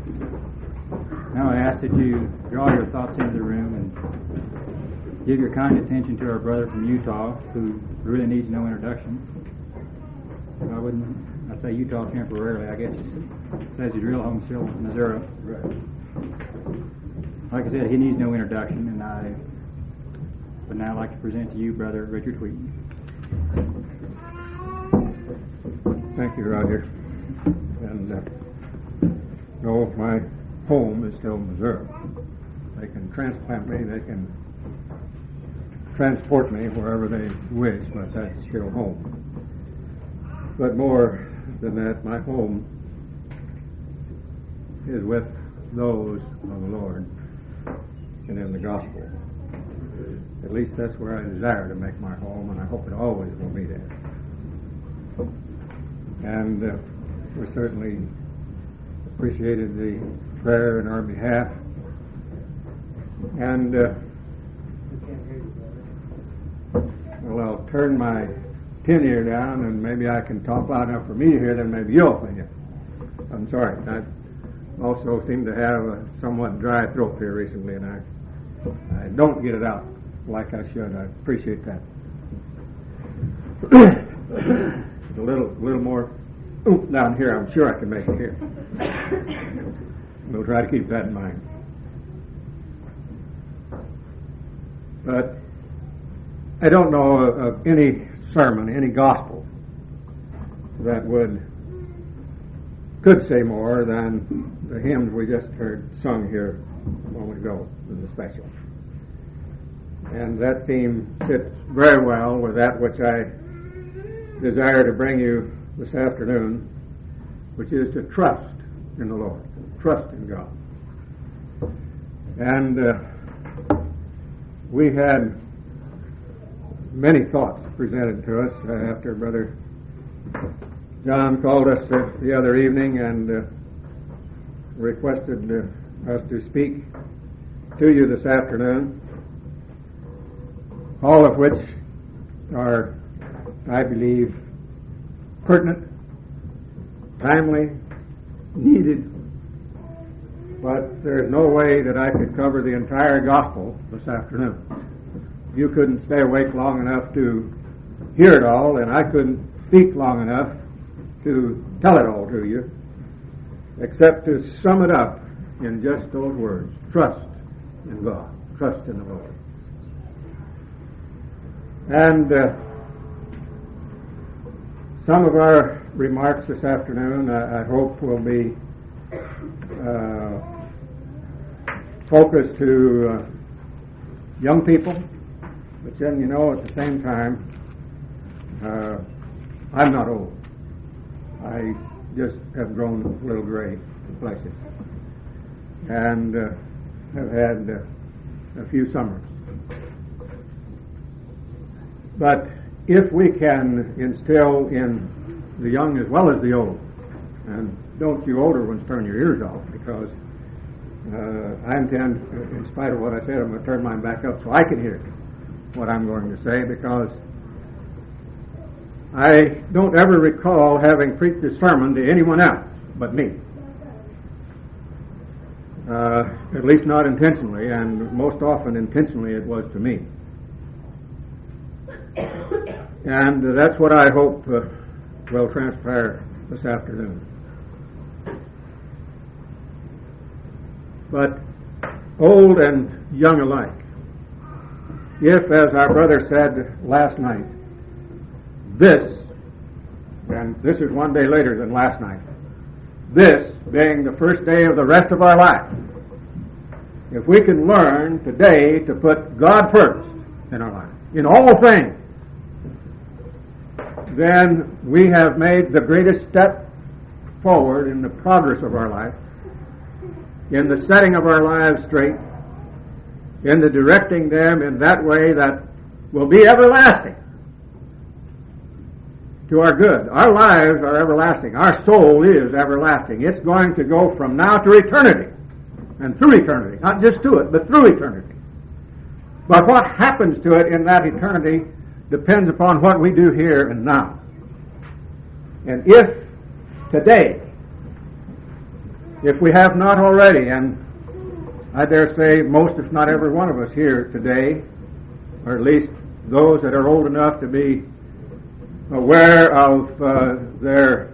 Now I ask that you draw your thoughts into the room and give your kind attention to our brother from Utah, who really needs no introduction. I say Utah temporarily. I guess it says he's real home still in Missouri. Right. Like I said, he needs no introduction, and I would now like to present to you Brother Richard Wheaton. Thank you, Roger. And no, my home is still Missouri. They can transplant me, they can transport me wherever they wish, but that's still home. But more than that, my home is with those of the Lord and in the gospel. At least that's where I desire to make my home, and I hope it always will be there. And we certainly appreciated the prayer in our behalf. And well, I'll turn my tin ear down, and maybe I can talk loud enough for me to hear, then maybe you'll hear it. I'm sorry. I also seem to have a somewhat dry throat here recently, and I don't get it out like I should. I appreciate that. A little more down here. I'm sure I can make it here. We'll try to keep that in mind. But I don't know of any sermon, any gospel that could say more than the hymns we just heard sung here a moment ago in the special. And that theme fits very well with that which I desire to bring you this afternoon, which is to trust in the Lord, trust in God. And we had many thoughts presented to us after Brother John called us the other evening and requested us to speak to you this afternoon, all of which are, I believe, pertinent, timely, needed, but there's no way that I could cover the entire gospel this afternoon. You couldn't stay awake long enough to hear it all, and I couldn't speak long enough to tell it all to you, except to sum it up in just those words: trust in God, trust in the Lord. And some of our remarks this afternoon, I hope, will be focused to young people, but then, at the same time, I'm not old. I just have grown a little gray in places and have had a few summers. But if we can instill in the young as well as the old, and don't you older ones turn your ears off, because I intend, in spite of what I said, I'm going to turn mine back up so I can hear what I'm going to say, because I don't ever recall having preached a sermon to anyone else but me. At least not intentionally, and most often intentionally it was to me. And that's what I hope will transpire this afternoon. But old and young alike, if, as our brother said last night, and this is one day later than last night, this being the first day of the rest of our life, if we can learn today to put God first in our life, in all things, then we have made the greatest step forward in the progress of our life, in the setting of our lives straight, in the directing them in that way that will be everlasting to our good. Our lives are everlasting. Our soul is everlasting. It's going to go from now to eternity, and through eternity. Not just to it, but through eternity. But what happens to it in that eternity depends upon what we do here and now. And if today if we have not already, and I dare say most, if not every one of us here today, or at least those that are old enough to be aware of their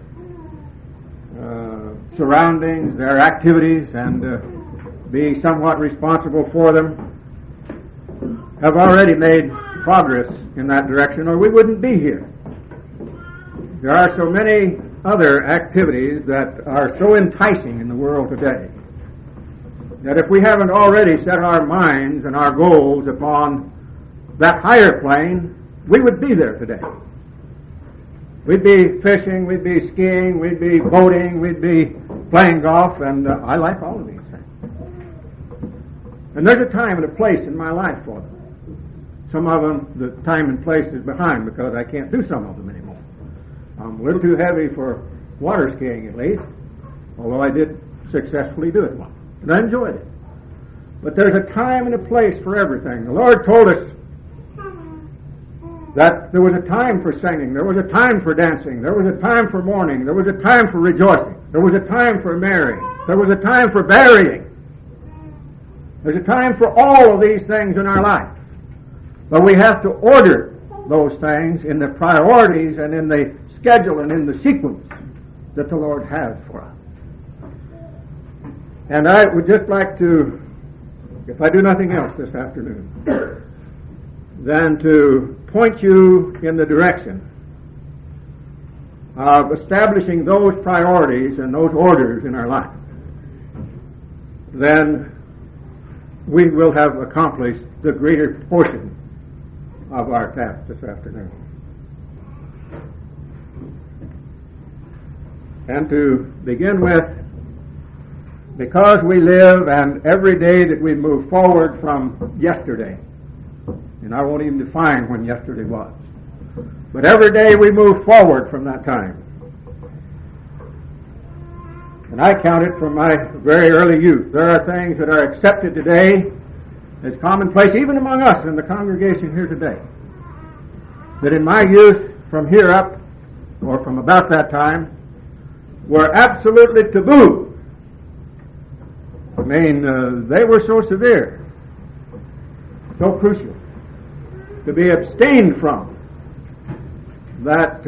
surroundings, their activities, and be somewhat responsible for them, have already made progress in that direction, or we wouldn't be here. There are so many other activities that are so enticing in the world today that if we haven't already set our minds and our goals upon that higher plane, we would be there today. We'd be fishing, we'd be skiing, we'd be boating, we'd be playing golf, and I like all of these things. And there's a time and a place in my life for them. Some of them, the time and place is behind because I can't do some of them anymore. I'm a little too heavy for water skiing at least, although I did successfully do it once. And I enjoyed it. But there's a time and a place for everything. The Lord told us that there was a time for singing, there was a time for dancing, there was a time for mourning, there was a time for rejoicing, there was a time for marrying, there was a time for burying. There's a time for all of these things in our life. But we have to order those things in the priorities and in the schedule and in the sequence that the Lord has for us. And I would just like to, if I do nothing else this afternoon, than to point you in the direction of establishing those priorities and those orders in our life. Then we will have accomplished the greater portion of our task this afternoon. And to begin with, because we live and every day that we move forward from yesterday, and I won't even define when yesterday was, but every day we move forward from that time. And I count it from my very early youth. There are things that are accepted today as commonplace, even among us in the congregation here today, that in my youth, from here up, or from about that time, were absolutely taboo. I mean, they were so severe, so crucial, to be abstained from, that,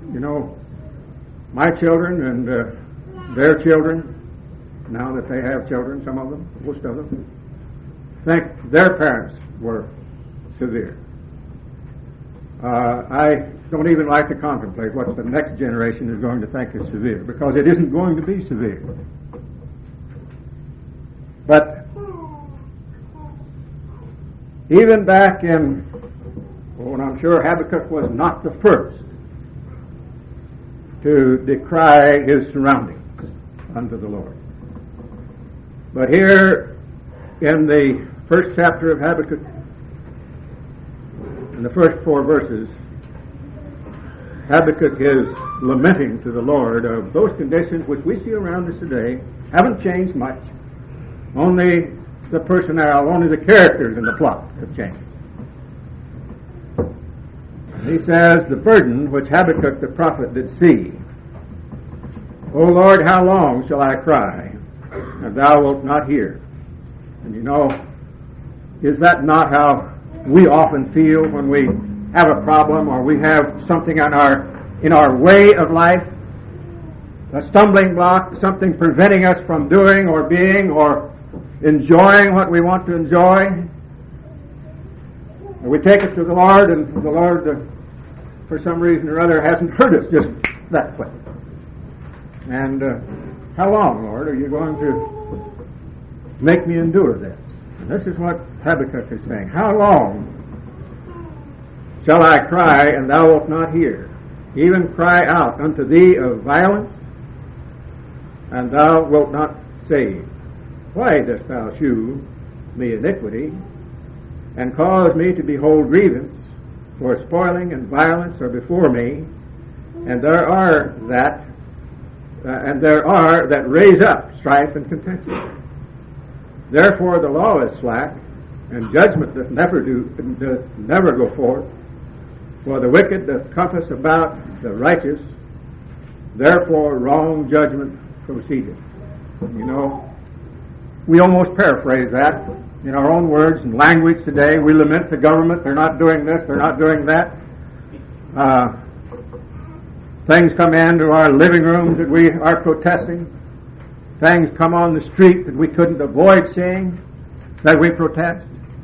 my children and their children, now that they have children, some of them, most of them, think their parents were severe. I don't even like to contemplate what the next generation is going to think is severe, because it isn't going to be severe. But even back in, and I'm sure Habakkuk was not the first to decry his surroundings unto the Lord. But here in the first chapter of Habakkuk, in the first 4 verses, Habakkuk is lamenting to the Lord of those conditions which we see around us today haven't changed much. Only the personnel, only the characters in the plot have changed. And he says, the burden which Habakkuk the prophet did see, O Lord, how long shall I cry, and thou wilt not hear? And is that not how we often feel when we have a problem or we have something in our way of life, a stumbling block, something preventing us from doing or being or enjoying what we want to enjoy? And we take it to the Lord, and the Lord, for some reason or other, hasn't heard us just that quick. And how long, Lord, are you going to make me endure this? And this is what Habakkuk is saying. How long shall I cry, and thou wilt not hear? Even cry out unto thee of violence, and thou wilt not save. Why dost thou shew me iniquity, and cause me to behold grievance? For spoiling and violence are before me, and there are that raise up strife and contention. Therefore the law is slack, and judgment doth never go forth. For the wicked doth compass about the righteous, therefore wrong judgment proceedeth. You know, we almost paraphrase that in our own words and language today. We lament the government. They're not doing this. They're not doing that. Things come into our living rooms that we are protesting. Things come on the street that we couldn't avoid seeing that we protest.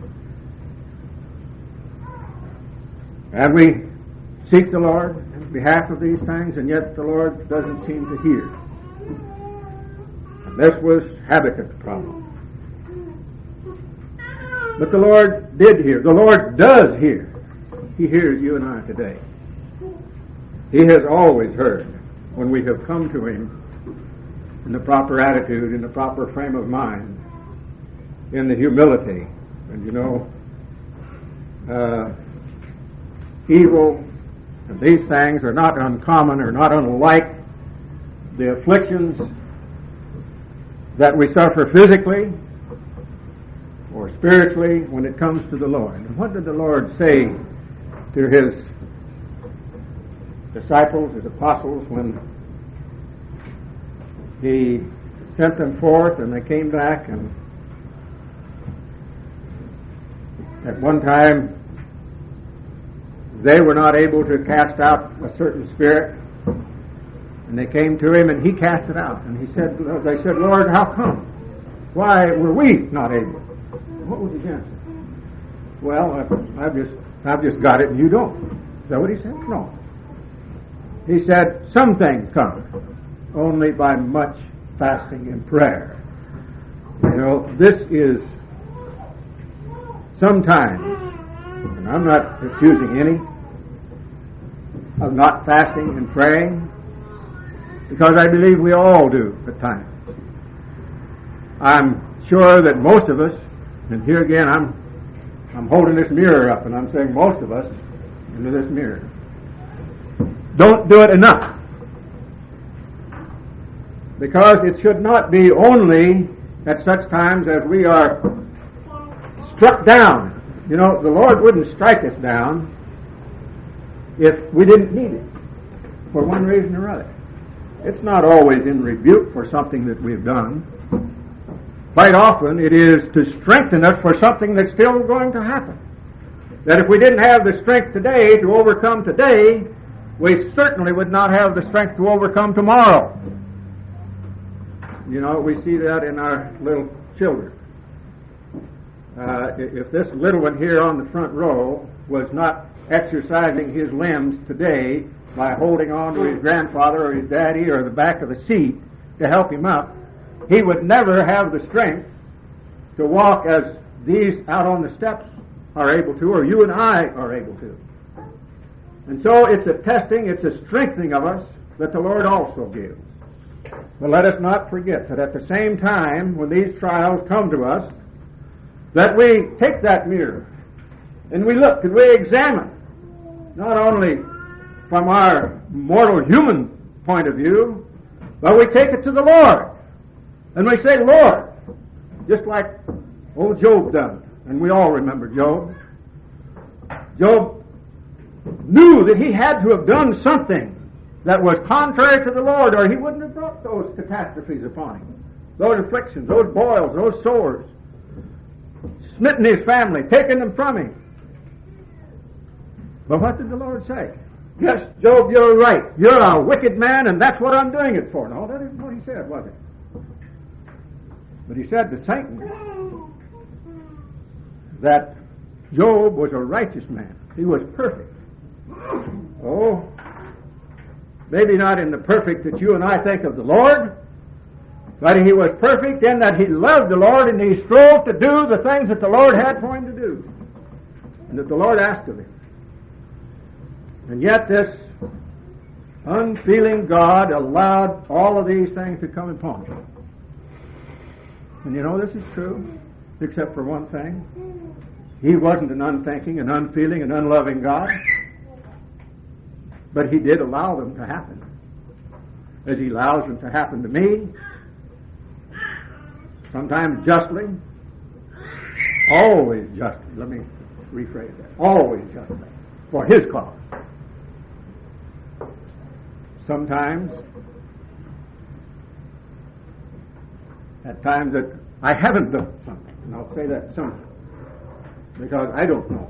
And we seek the Lord on behalf of these things, and yet the Lord doesn't seem to hear. And this was Habakkuk's problem. But the Lord did hear. The Lord does hear. He hears you and I today. He has always heard when we have come to Him in the proper attitude, in the proper frame of mind, in the humility. And you know, evil and these things are not uncommon or not unlike the afflictions that we suffer physically or spiritually when it comes to the Lord. And what did the Lord say to His disciples, His apostles, when He sent them forth and they came back? And at one time they were not able to cast out a certain spirit, and they came to Him and He cast it out. And they said, Lord, how come? Why were we not able? What was His answer? Well, I've just got it and you don't. Is that what He said? No. He said, some things come only by much fasting and prayer. You know, this is sometimes, and I'm not accusing any of not fasting and praying, because I believe we all do at times. I'm sure that most of us, and here again I'm holding this mirror up and I'm saying most of us into this mirror, don't do it enough. Because it should not be only at such times as we are struck down. You know, the Lord wouldn't strike us down if we didn't need it for one reason or other. It's not always in rebuke for something that we've done. Quite often it is to strengthen us for something that's still going to happen. That if we didn't have the strength today to overcome today, we certainly would not have the strength to overcome tomorrow. You know, we see that in our little children. If this little one here on the front row was not exercising his limbs today by holding on to his grandfather or his daddy or the back of the seat to help him up, he would never have the strength to walk as these out on the steps are able to, or you and I are able to. And so it's a testing, it's a strengthening of us that the Lord also gives. But let us not forget that at the same time, when these trials come to us, that we take that mirror and we look and we examine, not only from our mortal human point of view, but we take it to the Lord. And we say, Lord, just like old Job done, and we all remember Job. Job knew that he had to have done something that was contrary to the Lord, or he wouldn't have brought those catastrophes upon him. Those afflictions, those boils, those sores, smitten his family, taken them from him. But what did the Lord say? Yes, Job, you're right. You're a wicked man, and that's what I'm doing it for. No, that isn't what he said, was it? But he said to Satan that Job was a righteous man. He was perfect. Oh, maybe not in the perfect that you and I think of the Lord, but he was perfect in that he loved the Lord and he strove to do the things that the Lord had for him to do and that the Lord asked of him. And yet this unfeeling God allowed all of these things to come upon him. And you know, this is true, except for one thing. He wasn't an unthinking, an unfeeling, an unloving God. But he did allow them to happen, as he allows them to happen to me, sometimes justly, always justly. Let me rephrase that. Always justly, for his cause. Sometimes at times that I haven't done something. And I'll say that something because I don't know.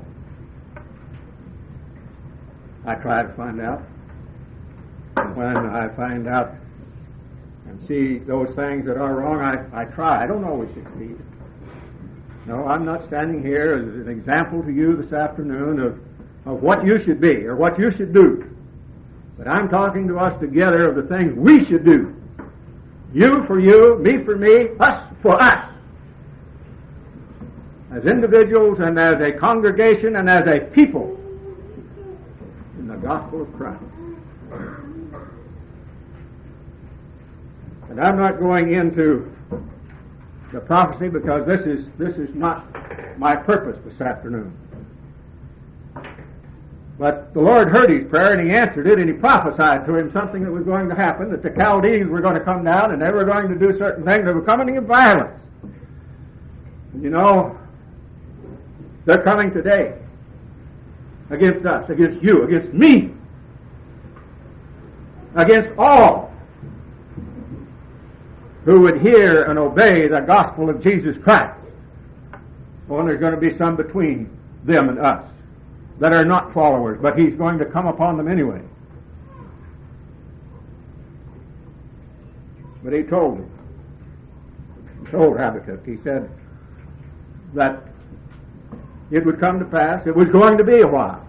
I try to find out. And when I find out and see those things that are wrong, I try. I don't always succeed. No, I'm not standing here as an example to you this afternoon of what you should be or what you should do. But I'm talking to us together of the things we should do. You for you, me for me, us for us. As individuals and as a congregation and as a people in the gospel of Christ. And I'm not going into the prophecy because this is not my purpose this afternoon. But the Lord heard his prayer and he answered it, and he prophesied to him something that was going to happen, that the Chaldees were going to come down and they were going to do certain things that were coming in violence. And you know, they're coming today against us, against you, against me, against all who would hear and obey the gospel of Jesus Christ. Well, there's going to be some between them and us that are not followers, but he's going to come upon them anyway. But he told him, he told Habakkuk, he said that it would come to pass, it was going to be a while.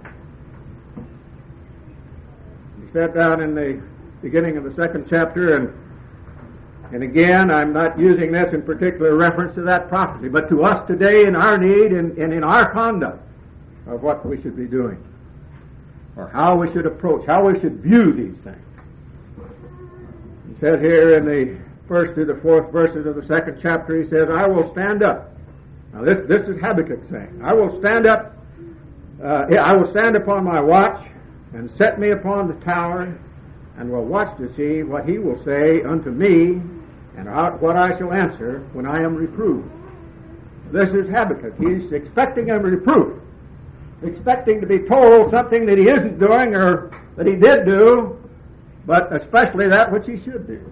He said down in the beginning of the 2nd chapter, and again, I'm not using this in particular reference to that prophecy, but to us today in our need and in our conduct of what we should be doing, or how we should approach, how we should view these things. He said here in the 1st to the 4th verses of the 2nd chapter, he says, I will stand up. Now this is Habakkuk saying, I will stand up, I will stand upon my watch, and set me upon the tower, and will watch to see what he will say unto me, and what I shall answer when I am reproved. This is Habakkuk. He's expecting a reproof, expecting to be told something that he isn't doing or that he did do, but especially that which he should do.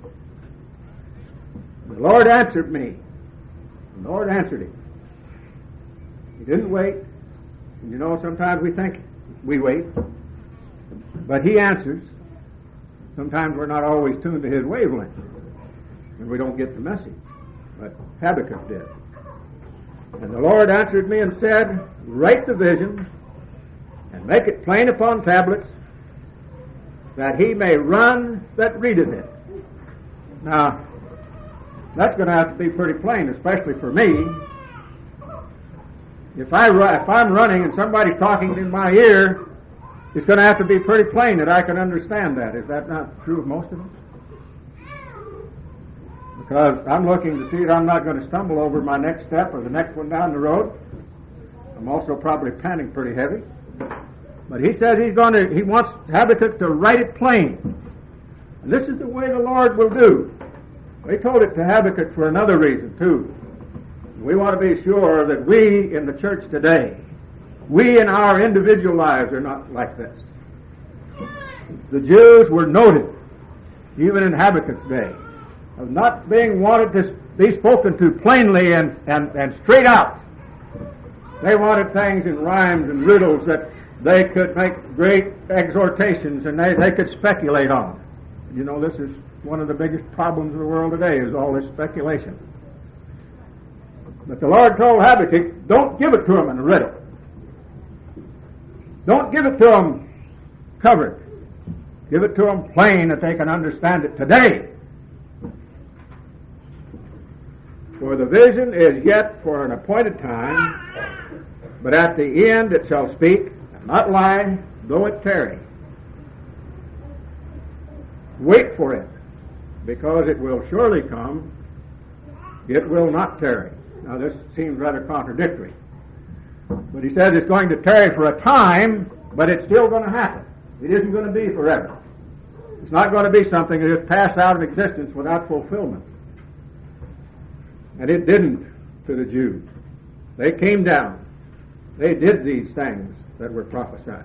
The Lord answered me. The Lord answered him. He didn't wait. And you know, sometimes we think we wait, but he answers. Sometimes we're not always tuned to his wavelength, and we don't get the message. But Habakkuk did. And the Lord answered me and said, write the vision, and make it plain upon tablets, that he may run that readeth it. Now, that's going to have to be pretty plain, especially for me. If I'm running and somebody's talking in my ear, it's going to have to be pretty plain that I can understand that. Is that not true of most of us? Because I'm looking to see that I'm not going to stumble over my next step or the next one down the road. I'm also probably panting pretty heavy. But he says he wants Habakkuk to write it plain. And this is the way the Lord will do. He told it to Habakkuk for another reason too. We want to be sure that we in the church today, we in our individual lives are not like this. The Jews were noted, even in Habakkuk's day, of not being wanted to be spoken to plainly and straight out. They wanted things in rhymes and riddles that they could make great exhortations and they could speculate on. You know, this is one of the biggest problems of the world today, is all this speculation. But the Lord told Habakkuk, don't give it to them in a riddle. Don't give it to them covered. Give it to them plain that they can understand it today. For the vision is yet for an appointed time, but at the end it shall speak, and not lie, though it tarry. Wait for it, because it will surely come. It will not tarry. Now this seems rather contradictory. But he says it's going to tarry for a time, but it's still going to happen. It isn't going to be forever. It's not going to be something that just passed out of existence without fulfillment. And it didn't to the Jews. They came down. They did these things that were prophesied.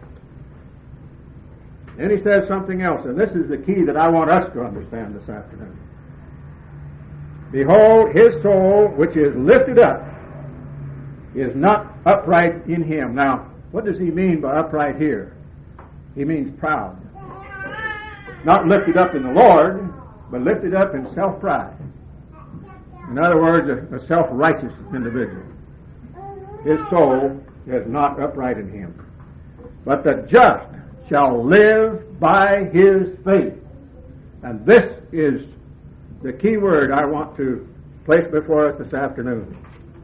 Then he says something else, and this is the key that I want us to understand this afternoon. Behold, his soul, which is lifted up, is not upright in him. Now, what does he mean by upright here? He means proud. Not lifted up in the Lord, but lifted up in self-pride. In other words, a self-righteous individual. His soul is not upright in him. But the just shall live by his faith. And this is the key word I want to place before us this afternoon.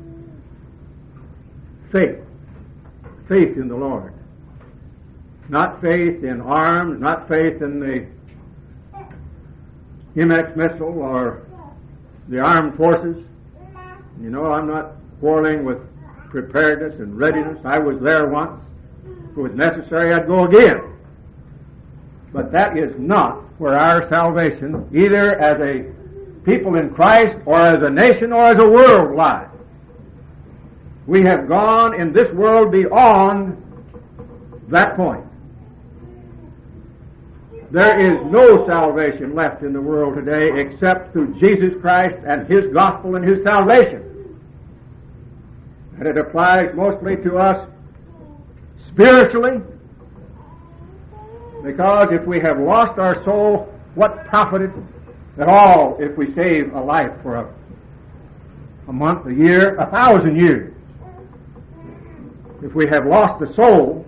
Faith. Faith in the Lord. Not faith in arms, not faith in the MX missile or the armed forces. You know, I'm not quarreling with preparedness and readiness. I was there once. If it was necessary, I'd go again. But that is not where our salvation, either as a people in Christ or as a nation or as a world, lies. We have gone in this world beyond that point. There is no salvation left in the world today except through Jesus Christ and His gospel and His salvation. And it applies mostly to us spiritually, because if we have lost our soul, what profit it at all if we save a life for a month, a year, 1,000 years? If we have lost the soul,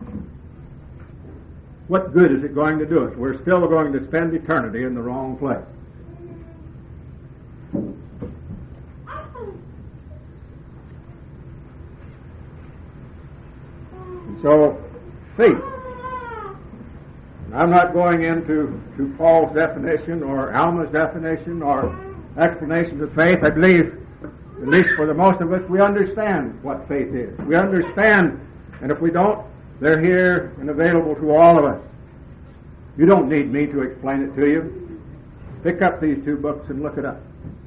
what good is it going to do us? We're still going to spend eternity in the wrong place. And so, faith. I'm not going into Paul's definition or Alma's definition or explanations of faith. I believe, at least for the most of us, we understand what faith is. We understand, and if we don't, they're here and available to all of us. You don't need me to explain it to you. Pick up these two books and look it up.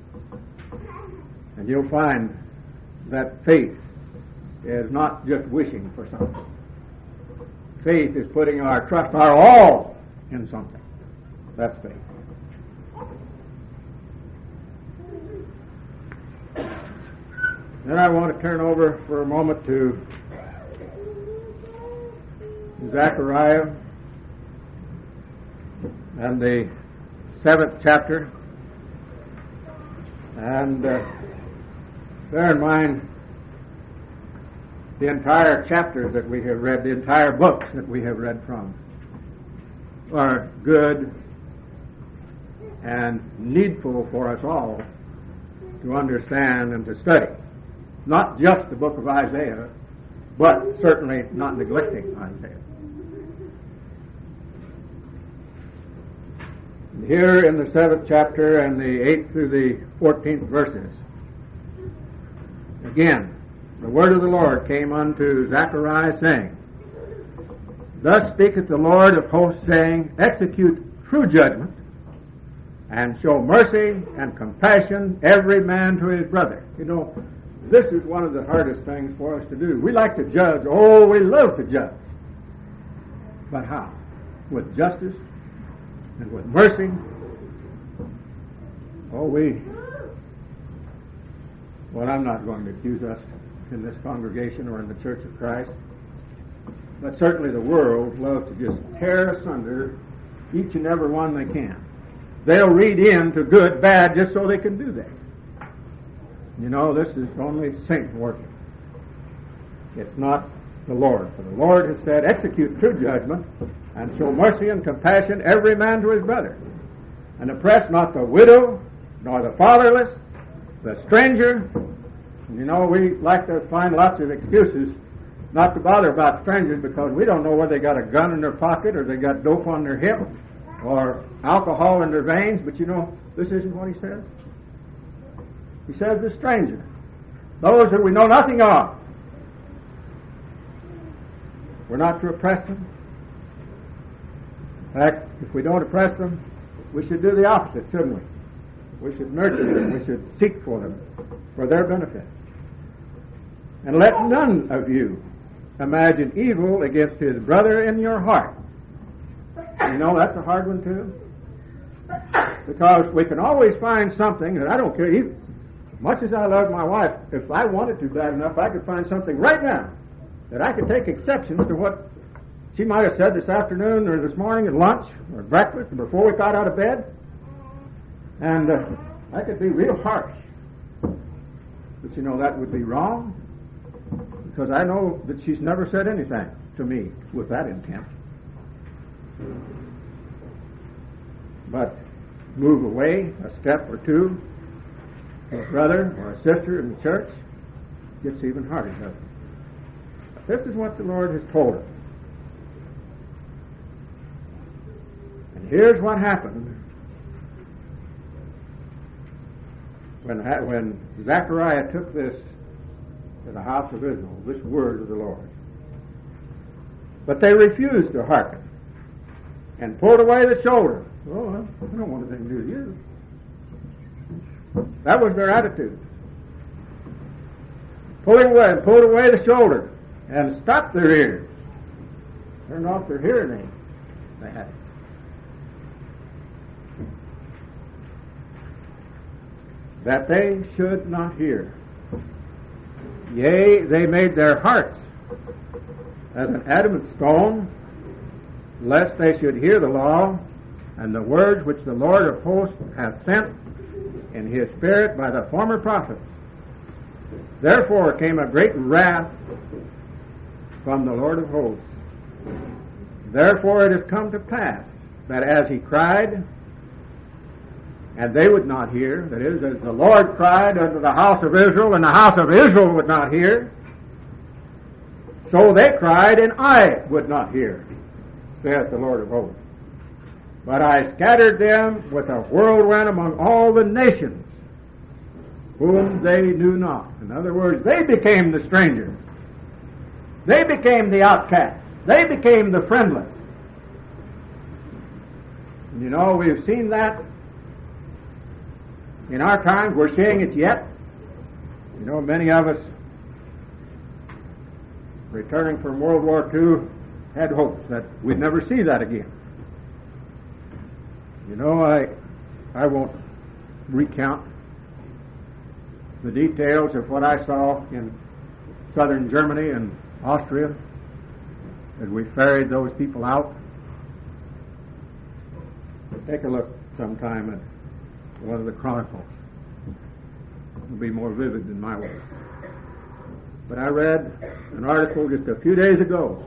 And you'll find that faith is not just wishing for something. Faith is putting our trust, our all, in something. That's faith. Then I want to turn over for a moment to Zechariah and the 7th chapter. And bear in mind the entire chapters that we have read, the entire books that we have read from, are good and needful for us all to understand and to study. Not just the book of Isaiah, but certainly not neglecting Isaiah. And here in the 7th chapter and the 8th through the 14th verses, again, the word of the Lord came unto Zechariah, saying, Thus speaketh the Lord of hosts, saying, Execute true judgment, and show mercy and compassion every man to his brother. You know, this is one of the hardest things for us to do. We like to judge. Oh, we love to judge. But how? With justice and with mercy. Oh, well, I'm not going to accuse us in this congregation or in the Church of Christ, but certainly the world loves to just tear asunder each and every one they can. They'll read into good, bad, just so they can do that. You know, this is only Satan working. It's not the Lord. For the Lord has said, Execute true judgment, and show mercy and compassion every man to his brother, and oppress not the widow, nor the fatherless, the stranger. You know, we like to find lots of excuses not to bother about strangers because we don't know whether they got a gun in their pocket or they got dope on their hip or alcohol in their veins. But you know, this isn't what he says. He says the stranger, those that we know nothing of. We're not to oppress them. In fact, if we don't oppress them, we should do the opposite, shouldn't we? We should nurture them. We should seek for them, for their benefit. And let none of you imagine evil against his brother in your heart. You know, that's a hard one too. Because we can always find something, and I don't care, even, much as I love my wife, if I wanted to bad enough, I could find something right now that I could take exceptions to what she might have said this afternoon or this morning at lunch or breakfast or before we got out of bed. And I could be real harsh. But you know, that would be wrong, because I know that she's never said anything to me with that intent. But move away a step or two, a brother or a sister in the church, gets even harder, doesn't it? This is what the Lord has told us. And here's what happened when Zechariah took this to the house of Israel, this word of the Lord. But they refused to hearken and pulled away the shoulder. Oh, I don't want anything to do with you. That was their attitude. Pulled away the shoulder and stopped their ears. Turned off their hearing aids. They had it. That they should not hear. Yea, they made their hearts as an adamant stone, lest they should hear the law and the words which the Lord of hosts hath sent in his Spirit by the former prophets. Therefore came a great wrath from the Lord of hosts. Therefore it has come to pass that as he cried, and they would not hear, that is, as the Lord cried unto the house of Israel, and the house of Israel would not hear, so they cried, and I would not hear, saith the Lord of hosts. But I scattered them with a whirlwind among all the nations, whom they knew not. In other words, they became the strangers. They became the outcasts. They became the friendless. And you know, we've seen that in our times. We're seeing it yet. You know, many of us returning from World War II had hopes that we'd never see that again. You know, I won't recount the details of what I saw in southern Germany and Austria as we ferried those people out. But take a look sometime at one of the Chronicles. It'll be more vivid than my words. But I read an article just a few days ago,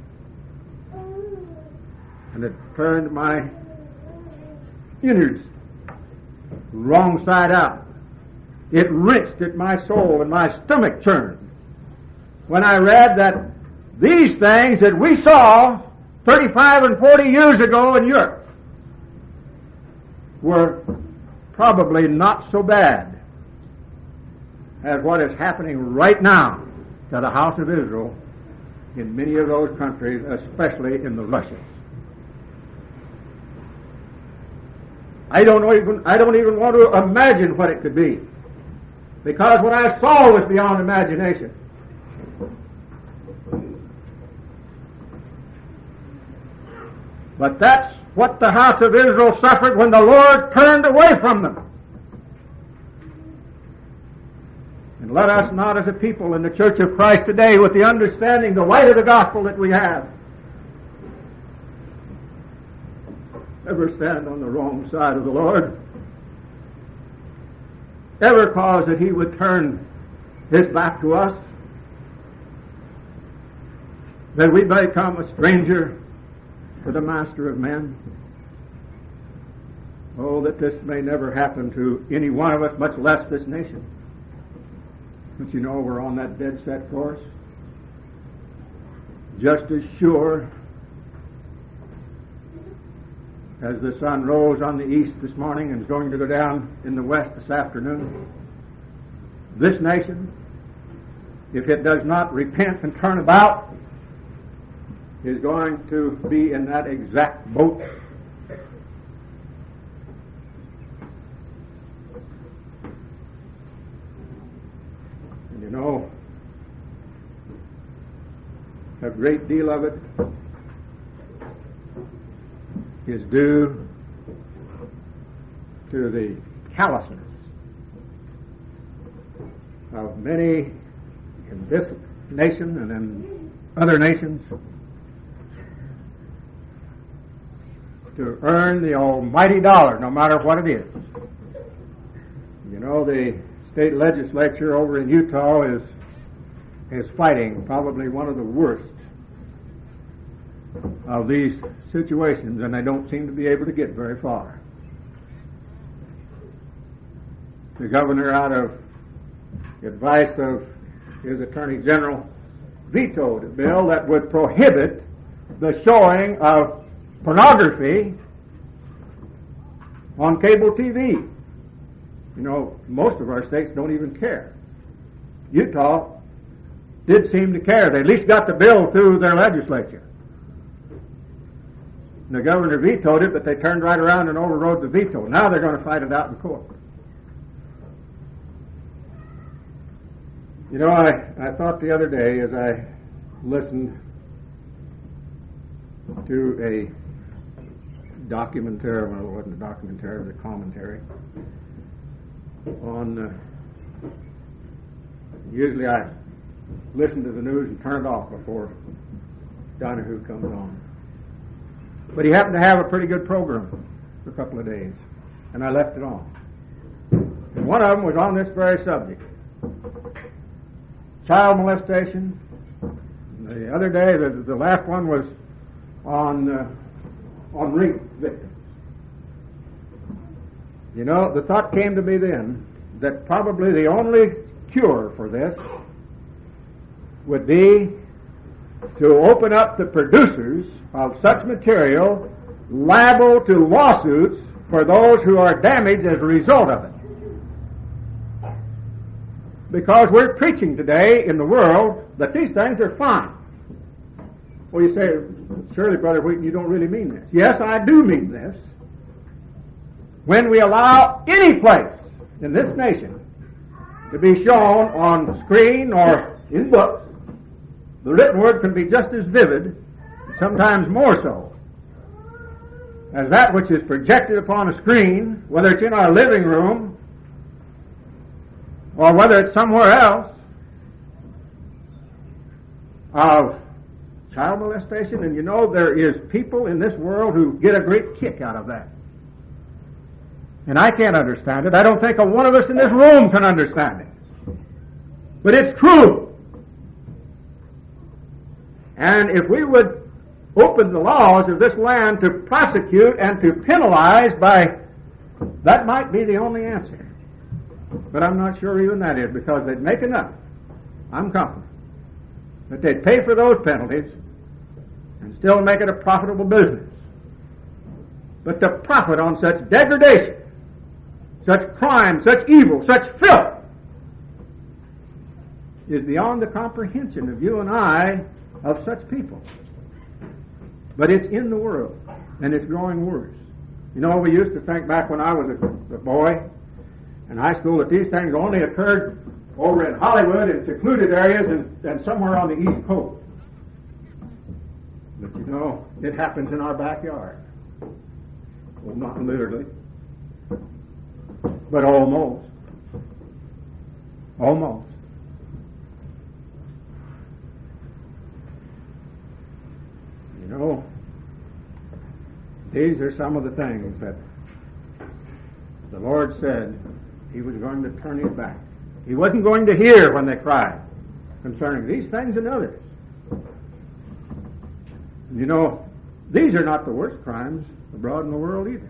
and it turned my innards wrong side out. It wrenched at my soul, and my stomach churned when I read that these things that we saw 35 and 40 years ago in Europe were probably not so bad as what is happening right now to the house of Israel in many of those countries, especially in the Russias. I don't even want to imagine what it could be, because what I saw was beyond imagination. But that's what the house of Israel suffered when the Lord turned away from them. And let us not, as a people in the Church of Christ today, with the understanding, the light of the gospel that we have, ever stand on the wrong side of the Lord, ever cause that he would turn his back to us, that we become a stranger to the Master of men. Oh, that this may never happen to any one of us, much less this nation. But you know, we're on that dead set course. Just as sure as the sun rose on the east this morning and is going to go down in the west this afternoon, this nation, if it does not repent and turn about, is going to be in that exact boat. And you know, a great deal of it is due to the callousness of many in this nation and in other nations to earn the almighty dollar, no matter what it is. You know, the state legislature over in Utah is fighting probably one of the worst of these situations, and they don't seem to be able to get very far. The governor, out of advice of his attorney general, vetoed a bill that would prohibit the showing of pornography on cable TV. You know, most of our states don't even care. Utah did seem to care. They at least got the bill through their legislature. The governor vetoed it, but they turned right around and overrode the veto. Now they're going to fight it out in court. You know, I thought the other day as I listened to a documentary, well, it wasn't a documentary, it was a commentary on, usually I listen to the news and turn it off before Donahue comes on. But he happened to have a pretty good program for a couple of days, and I left it on. And one of them was on this very subject, child molestation. The other day, the last one was on rape victims. You know, the thought came to me then that probably the only cure for this would be to open up the producers of such material liable to lawsuits for those who are damaged as a result of it. Because we're preaching today in the world that these things are fine. Well, you say, surely, Brother Wheaton, you don't really mean this. Yes, I do mean this. When we allow any place in this nation to be shown on screen or in books, the written word can be just as vivid, sometimes more so, as that which is projected upon a screen, whether it's in our living room or whether it's somewhere else, of child molestation. And you know, there is people in this world who get a great kick out of that. And I can't understand it. I don't think a one of us in this room can understand it. But it's true. And if we would open the laws of this land to prosecute and to penalize that might be the only answer. But I'm not sure even that is, because they'd make enough, I'm confident, that they'd pay for those penalties and still make it a profitable business. But to profit on such degradation, such crime, such evil, such filth, is beyond the comprehension of you and I, of such people. But it's in the world, and it's growing worse. You know, we used to think back when I was a boy in high school that these things only occurred over in Hollywood in secluded areas and somewhere on the East Coast. But you know, it happens in our backyard. Well, not literally, but almost. Almost. You know, these are some of the things that the Lord said He was going to turn His back. He wasn't going to hear when they cried concerning these things and others. You know, these are not the worst crimes abroad in the world either.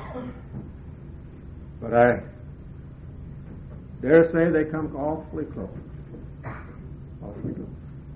But I dare say they come awfully close. Awfully close.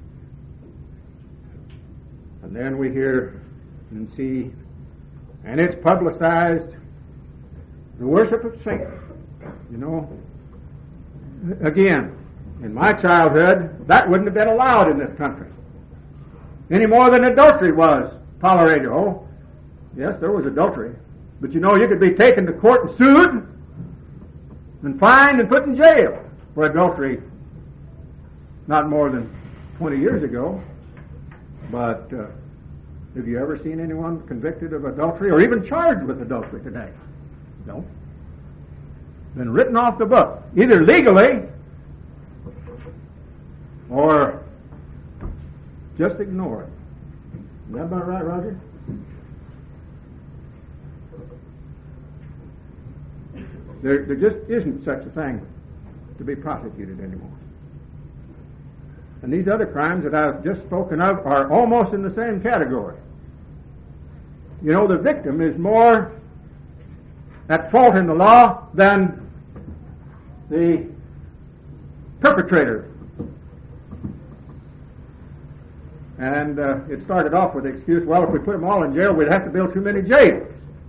And then we hear and see, and it's publicized, the worship of Satan. You know, again, in my childhood, that wouldn't have been allowed in this country. Any more than adultery was tolerated. Oh, yes, there was adultery. But you know, you could be taken to court and sued and fined and put in jail for adultery not more than 20 years ago. But have you ever seen anyone convicted of adultery or even charged with adultery today? No. been written off the book, either legally or just ignored. Is that about right, Roger? There just isn't such a thing to be prosecuted anymore. And these other crimes that I've just spoken of are almost in the same category. You know, the victim is more at fault in the law than the perpetrator. And it started off with the excuse, well, if we put them all in jail, we'd have to build too many jails.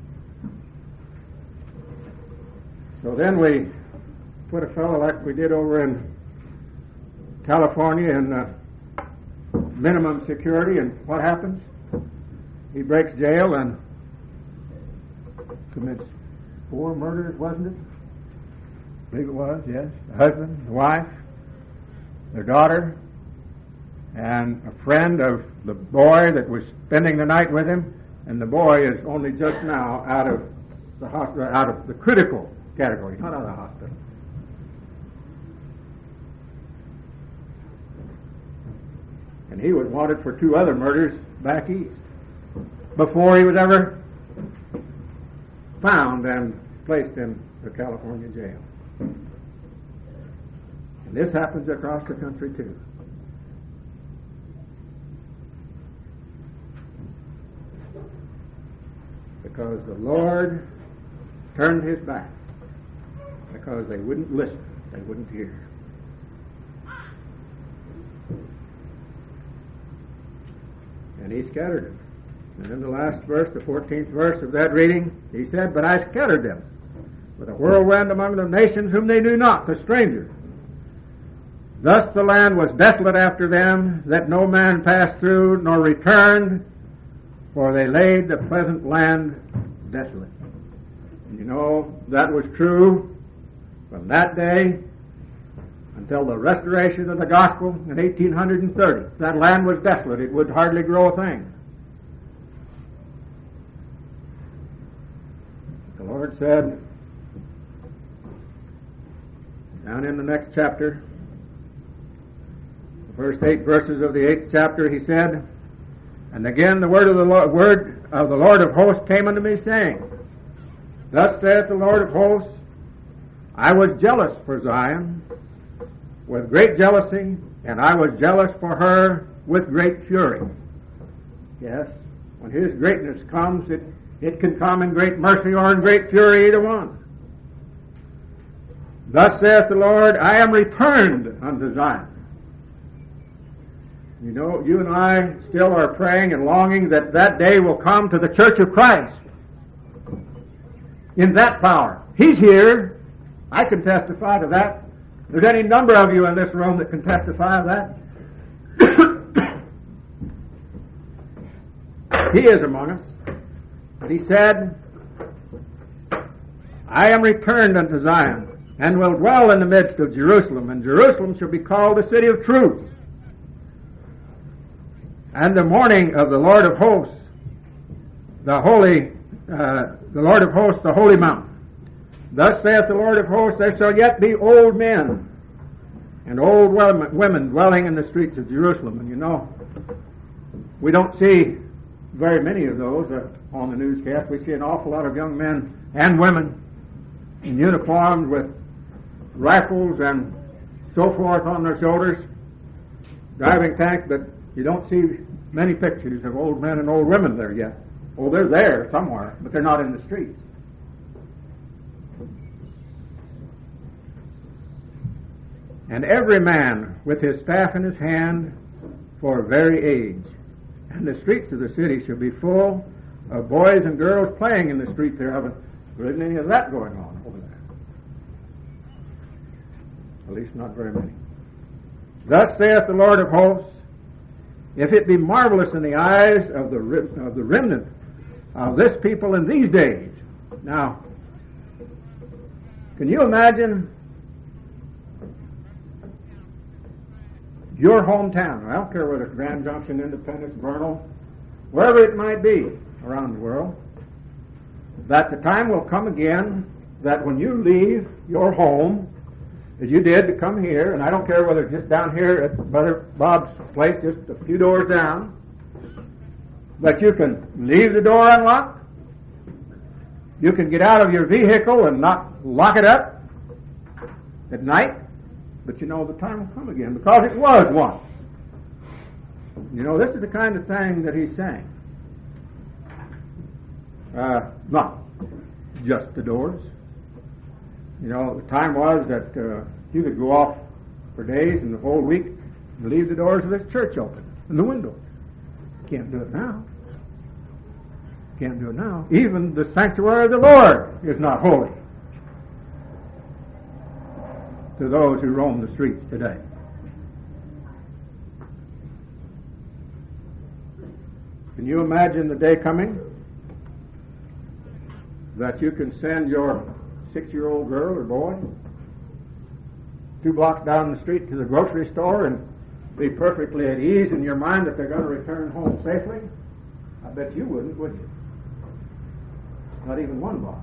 So then we put a fellow like we did over in California in minimum security, and what happens? He breaks jail and commits 4 murders, wasn't it? I believe it was, yes. The husband, the wife, their daughter, and a friend of the boy that was spending the night with him, and the boy is only just now out of the hospital, out of the critical category, not out of the hospital. And he was wanted for 2 other murders back east before he was ever found and placed in the California jail. And this happens across the country too. Because the Lord turned his back. Because they wouldn't listen. They wouldn't hear. And he scattered them. And in the last verse, the 14th verse of that reading, he said, "But I scattered them with a whirlwind among the nations whom they knew not, the strangers. Thus the land was desolate after them, that no man passed through nor returned, for they laid the pleasant land desolate." And you know, that was true from that day until the restoration of the gospel in 1830. That land was desolate. It would hardly grow a thing. The Lord said, down in the next chapter, the first 8 verses of the 8th chapter, he said, "And again the word of the Lord of hosts came unto me, saying, Thus saith the Lord of hosts, I was jealous for Zion with great jealousy, and I was jealous for her with great fury." Yes, when his greatness comes, it can come in great mercy or in great fury, either one. "Thus saith the Lord, I am returned unto Zion." You know, you and I still are praying and longing that that day will come to the Church of Christ in that power. He's here. I can testify to that. There's any number of you in this room that can testify to that. He is among us. But he said, "I am returned unto Zion, and will dwell in the midst of Jerusalem, and Jerusalem shall be called the city of truth, and the morning of the Lord of hosts, the Lord of hosts, the holy mountain. Thus saith the Lord of hosts, there shall yet be old men and old women dwelling in the streets of Jerusalem." And you know, we don't see very many of those on the newscast. We see an awful lot of young men and women in uniforms with rifles and so forth on their shoulders, driving tanks, but you don't see many pictures of old men and old women there yet. Oh, they're there somewhere, but they're not in the streets. "And every man with his staff in his hand for very age. And the streets of the city shall be full of boys and girls playing in the streets thereof." There isn't any of that going on over there. At least not very many. "Thus saith the Lord of hosts, if it be marvelous in the eyes of the remnant of this people in these days." Now, can you imagine your hometown? I don't care whether it's Grand Junction, Independence, Vernal, wherever it might be around the world, that the time will come again that when you leave your home, as you did to come here, and I don't care whether it's just down here at Brother Bob's place, just a few doors down, that you can leave the door unlocked, you can get out of your vehicle and not lock it up at night, but you know the time will come again, because it was once. You know, this is the kind of thing that he's saying. Not just the doors. You know, the time was that you could go off for days and the whole week and leave the doors of this church open and the windows. Can't do it now. Can't do it now. Even the sanctuary of the Lord is not holy to those who roam the streets today. Can you imagine the day coming that you can send your 6-year-old girl or boy 2 blocks down the street to the grocery store and be perfectly at ease in your mind that they're going to return home safely? I bet you wouldn't, would you? Not even 1 block.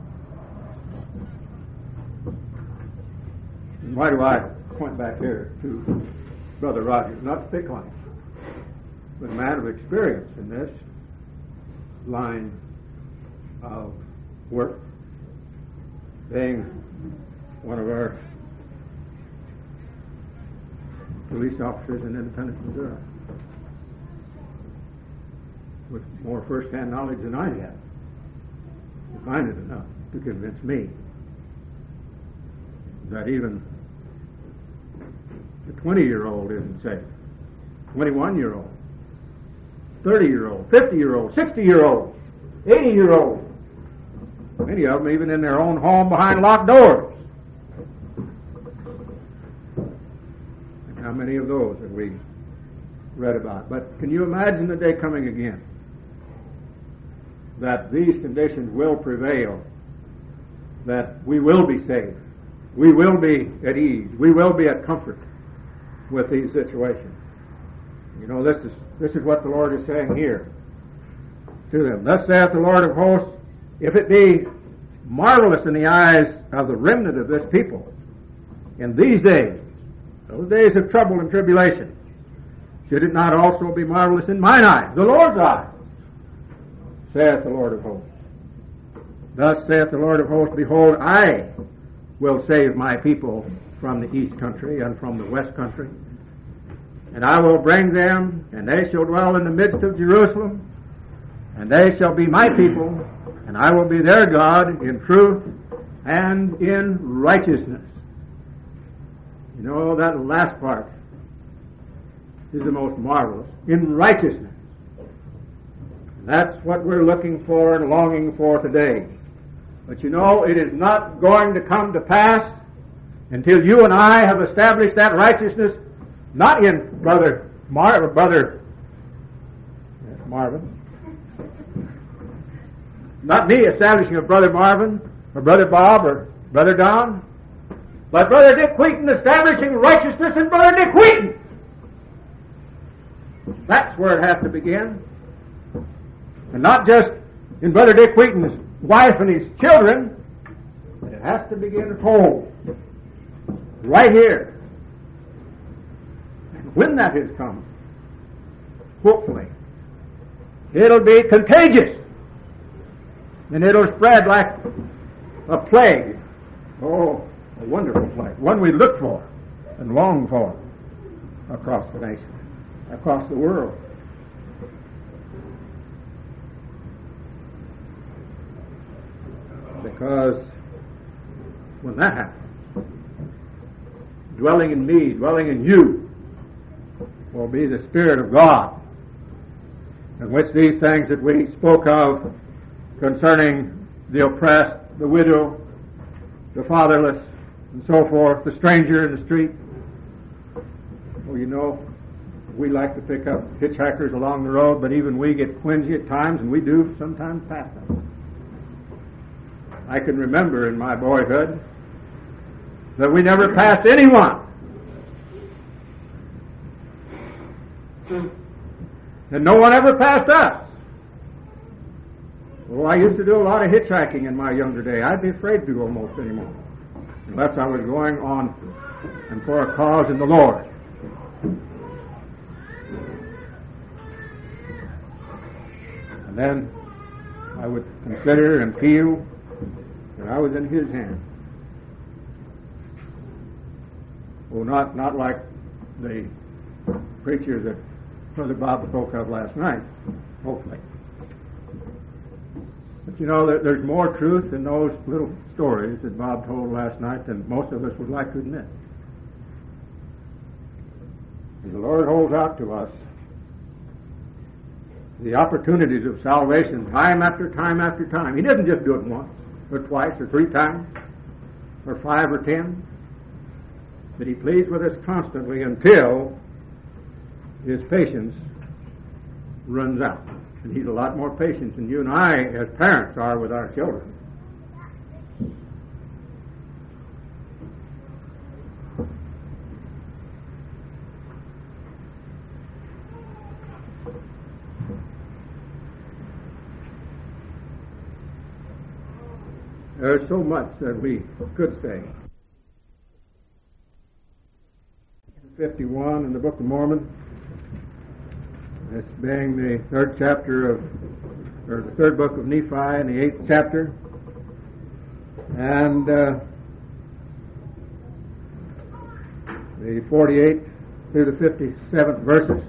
And why do I point back here to Brother Rogers? Not to pick on him, but a man of experience in this line of work, being one of our police officers in Independence, Missouri, with more first-hand knowledge than I have. I find it enough to convince me that even the 20-year-old isn't safe. 21-year-old, 30-year-old, 50-year-old, 60-year-old, 80-year-old. Many of them even in their own home behind locked doors. And how many of those have we read about? But can you imagine the day coming again that these conditions will prevail, that we will be safe, we will be at ease, we will be at comfort with these situations? You know, this is what the Lord is saying here to them. Thus saith the Lord of hosts, if it be marvelous in the eyes of the remnant of this people in these days, those days of trouble and tribulation, should it not also be marvelous in mine eyes, the Lord's eyes, saith the Lord of hosts. Thus saith the Lord of hosts, behold, I will save my people from the east country and from the west country, and I will bring them, and they shall dwell in the midst of Jerusalem, and they shall be my people, and I will be their God in truth and in righteousness. You know, that last part is the most marvelous. In righteousness. That's what we're looking for and longing for today. But you know, it is not going to come to pass until you and I have established that righteousness, not in Brother Marvin, not me establishing of Brother Marvin or Brother Bob or Brother Don, but Brother Dick Wheaton establishing righteousness in Brother Dick Wheaton. That's where it has to begin. And not just in Brother Dick Wheaton's wife and his children, but it has to begin at home. Right here. And when that has come, hopefully, it'll be contagious. And it'll spread like a plague. Oh, a wonderful plague. One we look for and long for across the nation, across the world. Because when that happens, dwelling in me, dwelling in you, will be the Spirit of God, in which these things that we spoke of concerning the oppressed, the widow, the fatherless, and so forth, the stranger in the street. Well, you know, we like to pick up hitchhikers along the road, but even we get quingy at times, and we do sometimes pass them. I can remember in my boyhood that we never passed anyone. And no one ever passed us. Well, I used to do a lot of hitchhiking in my younger day. I'd be afraid to almost anymore, unless I was going on and for a cause in the Lord. And then I would consider and feel that I was in His hands. Well, not like the preacher that Brother Bob spoke of last night, hopefully. But you know, there's more truth in those little stories that Bob told last night than most of us would like to admit. And the Lord holds out to us the opportunities of salvation time after time after time. He doesn't just do it once, or twice, or 3 times, or 5 or 10. But He pleads with us constantly until His patience runs out. And He's a lot more patient than you and I as parents are with our children. There's so much that we could say. 51 in the Book of Mormon, this being the 3rd chapter or the 3rd book of Nephi and the 8th chapter, and the 48th through the 57th verses.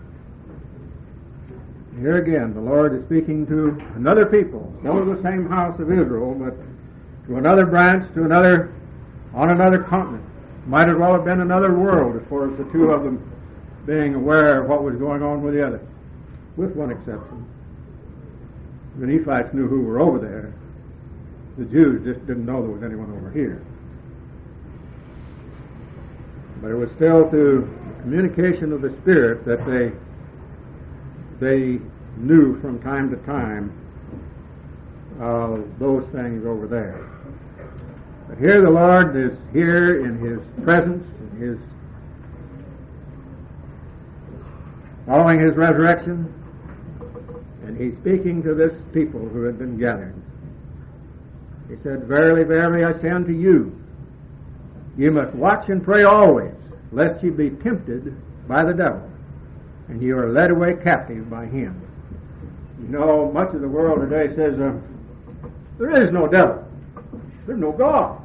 Here again, the Lord is speaking to another people, still of the same house of Israel, but to another branch, on another continent. Might as well have been another world as far as the two of them being aware of what was going on with the other, with one exception. The Nephites knew who were over there. The Jews just didn't know there was anyone over here. But it was still through the communication of the Spirit that they knew from time to time those things over there. But here the Lord is here in His presence, in His following His resurrection, and He's speaking to this people who had been gathered. He said, "Verily, verily, I say unto you, you must watch and pray always, lest ye be tempted by the devil, and you are led away captive by him." You know, much of the world today says, there is no devil. There's no God.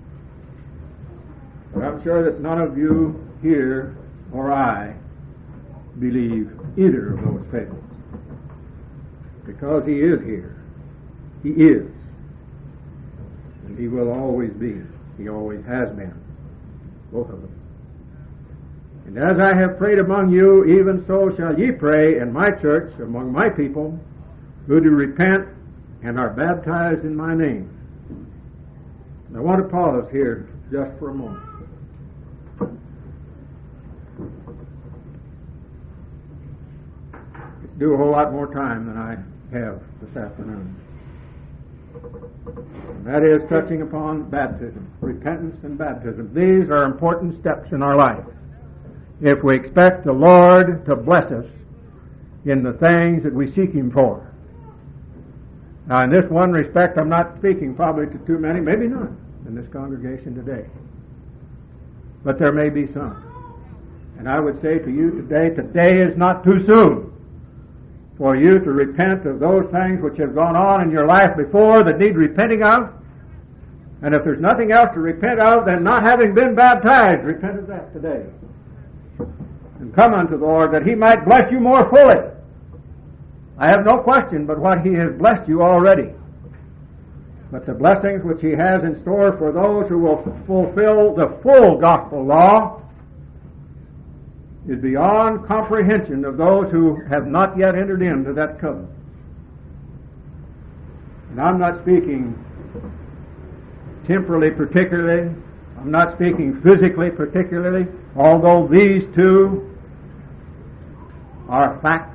But I'm sure that none of you here or I believe either of those fables. Because He is here. He is. And He will always be. He always has been. Both of them. And as I have prayed among you, even so shall ye pray in my church, among my people, who do repent and are baptized in my name. And I want to pause here just for a moment. It's due a whole lot more time than I have this afternoon. And that is touching upon baptism, repentance and baptism. These are important steps in our life if we expect the Lord to bless us in the things that we seek Him for. Now, in this one respect, I'm not speaking probably to too many, maybe none, in this congregation today. But there may be some. And I would say to you today is not too soon for you to repent of those things which have gone on in your life before that need repenting of. And if there's nothing else to repent of, then not having been baptized, repent of that today. And come unto the Lord that He might bless you more fully. I have no question but what He has blessed you already. But the blessings which He has in store for those who will fulfill the full gospel law is beyond comprehension of those who have not yet entered into that covenant. And I'm not speaking temporally particularly. I'm not speaking physically particularly, although these two are fact.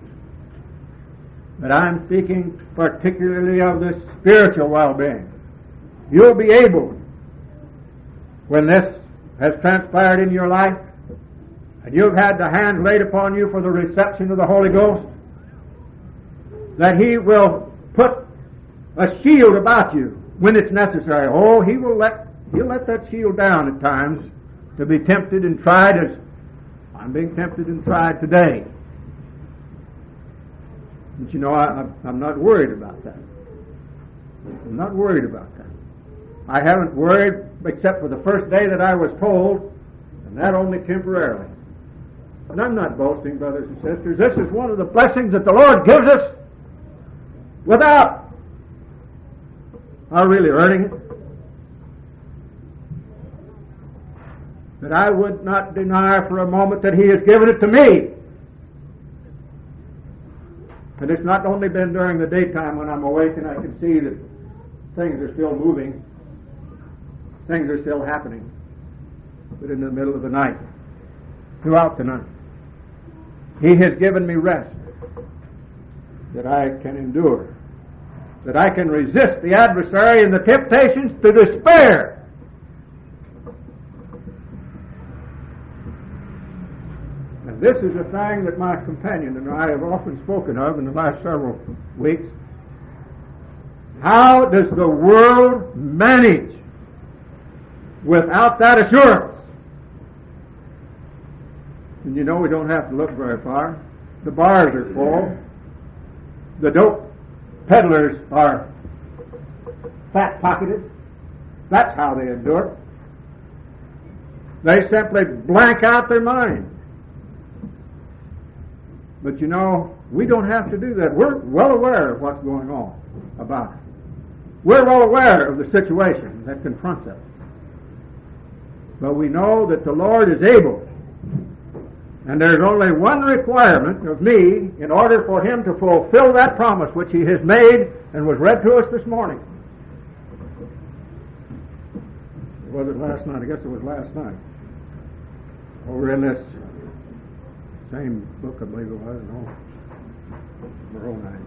But I'm speaking particularly of the spiritual well-being. You'll be able, when this has transpired in your life, and you've had the hand laid upon you for the reception of the Holy Ghost, that He will put a shield about you when it's necessary. Oh, He'll let that shield down at times to be tempted and tried as I'm being tempted and tried today. But you know, I'm not worried about that. I'm not worried about that. I haven't worried except for the first day that I was told, and that only temporarily. And I'm not boasting, brothers and sisters. This is one of the blessings that the Lord gives us without our really earning it. That I would not deny for a moment that He has given it to me. And it's not only been during the daytime when I'm awake and I can see that things are still moving, things are still happening, but in the middle of the night, throughout the night, He has given me rest that I can endure, that I can resist the adversary and the temptations to despair. And this is a thing that my companion and I have often spoken of in the last several weeks. How does the world manage without that assurance? And you know, we don't have to look very far. The bars are full. The dope peddlers are fat-pocketed. That's how they endure. They simply blank out their mind. But you know, we don't have to do that. We're well aware of what's going on about it. We're well aware of the situation that confronts us. But we know that the Lord is able. And there's only one requirement of me in order for Him to fulfill that promise which He has made and was read to us this morning. Was it last night? I guess it was last night. Over in this same book, I believe it was. No, Moroni.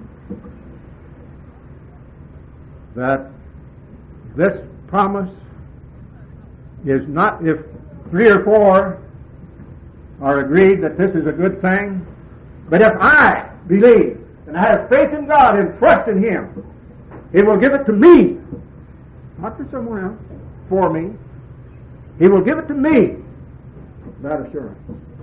That this promise is not if 3 or 4 are agreed that this is a good thing, but if I believe and I have faith in God and trust in Him, He will give it to me, not to someone else, for me. He will give it to me, that assurance.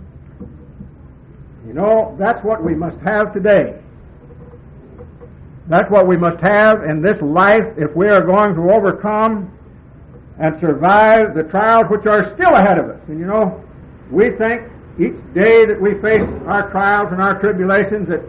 You know, that's what we must have today. That's what we must have in this life if we are going to overcome and survive the trials which are still ahead of us. And you know, we think each day that we face our trials and our tribulations that,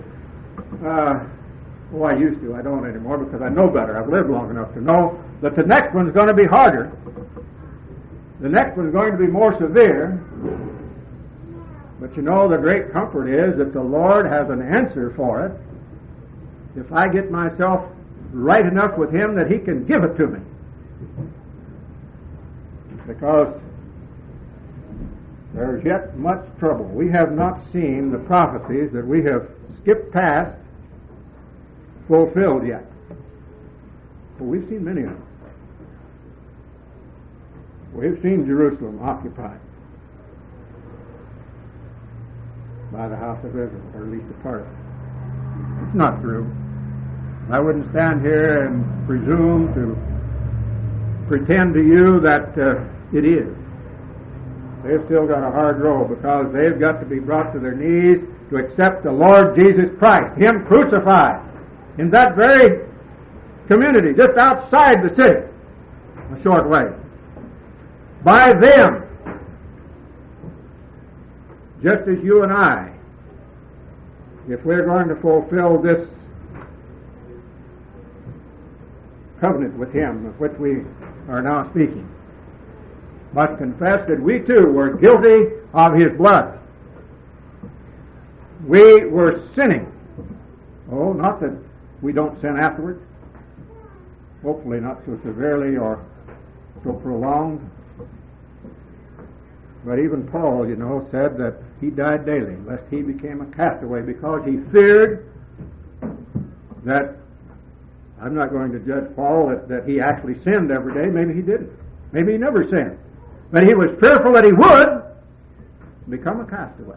I used to, I don't anymore because I know better. I've lived long enough to know that the next one's going to be harder. The next one's going to be more severe. But you know, the great comfort is that the Lord has an answer for it if I get myself right enough with Him that He can give it to me. Because there's yet much trouble. We have not seen the prophecies that we have skipped past fulfilled yet. But we've seen many of them. We've seen Jerusalem occupied by the house of Israel, or at least a part of it. It's not true. I wouldn't stand here and presume to pretend to you that it is. They've still got a hard road because they've got to be brought to their knees to accept the Lord Jesus Christ, Him crucified, in that very community, just outside the city, a short way. By them, just as you and I, if we're going to fulfill this covenant with Him, of which we are now speaking, must confess that we too were guilty of His blood. We were sinning. Oh, not that we don't sin afterwards. Hopefully not so severely or so prolonged. But even Paul, you know, said that he died daily, lest he became a castaway, because he feared that, I'm not going to judge Paul that he actually sinned every day. Maybe he didn't. Maybe he never sinned. But he was fearful that he would become a castaway.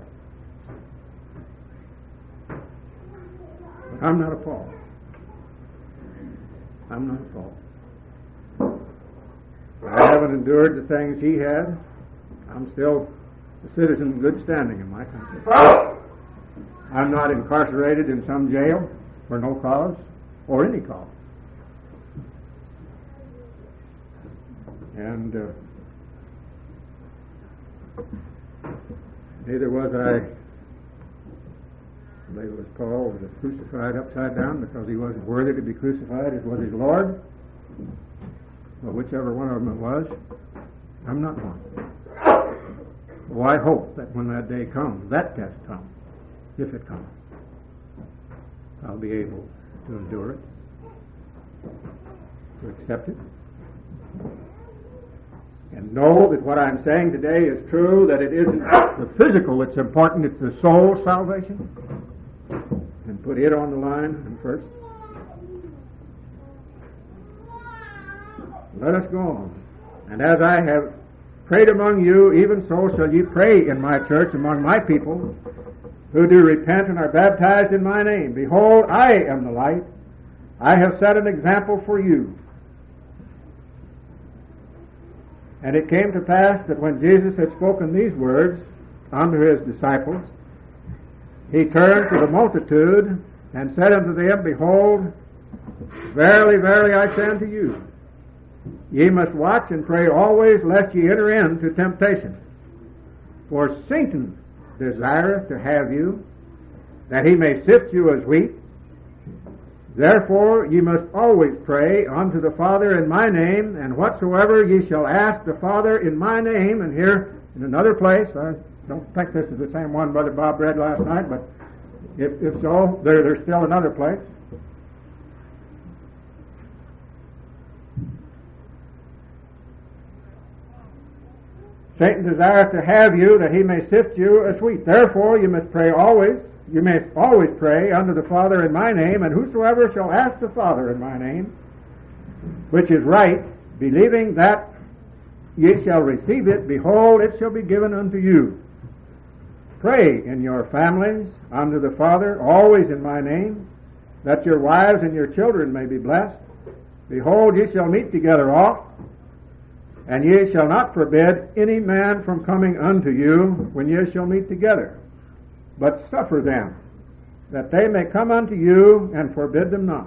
But I'm not a Paul. I'm not at fault. I haven't endured the things he had. I'm still a citizen in good standing in my country. I'm not incarcerated in some jail for no cause or any cause. And neither was I, I believe it was Paul, was crucified upside down because he wasn't worthy to be crucified as was his Lord. Well, whichever one of them it was, I'm not one. Well, I hope that when that day comes, that test comes, if it comes, I'll be able to endure it, to accept it, and know that what I'm saying today is true, that it isn't the physical that's important, it's the soul salvation, and put it on the line first. Let us go on. And as I have prayed among you, even so shall ye pray in my church among my people, who do repent and are baptized in my name. Behold, I am the light. I have set an example for you. And it came to pass that when Jesus had spoken these words unto his disciples, he turned to the multitude and said unto them, Behold, verily, verily, I say unto you, ye must watch and pray always, lest ye enter into temptation. For Satan desireth to have you, that he may sift you as wheat. Therefore ye must always pray unto the Father in my name, and whatsoever ye shall ask the Father in my name. And here in another place, I don't think this is the same one Brother Bob read last night, but if so, there's still another place. Satan desireth to have you, that he may sift you as wheat. Therefore you must pray always. You must always pray unto the Father in my name, and whosoever shall ask the Father in my name, which is right, believing that ye shall receive it, behold, it shall be given unto you. Pray in your families unto the Father, always in my name, that your wives and your children may be blessed. Behold, ye shall meet together oft, and ye shall not forbid any man from coming unto you when ye shall meet together, but suffer them, that they may come unto you, and forbid them not.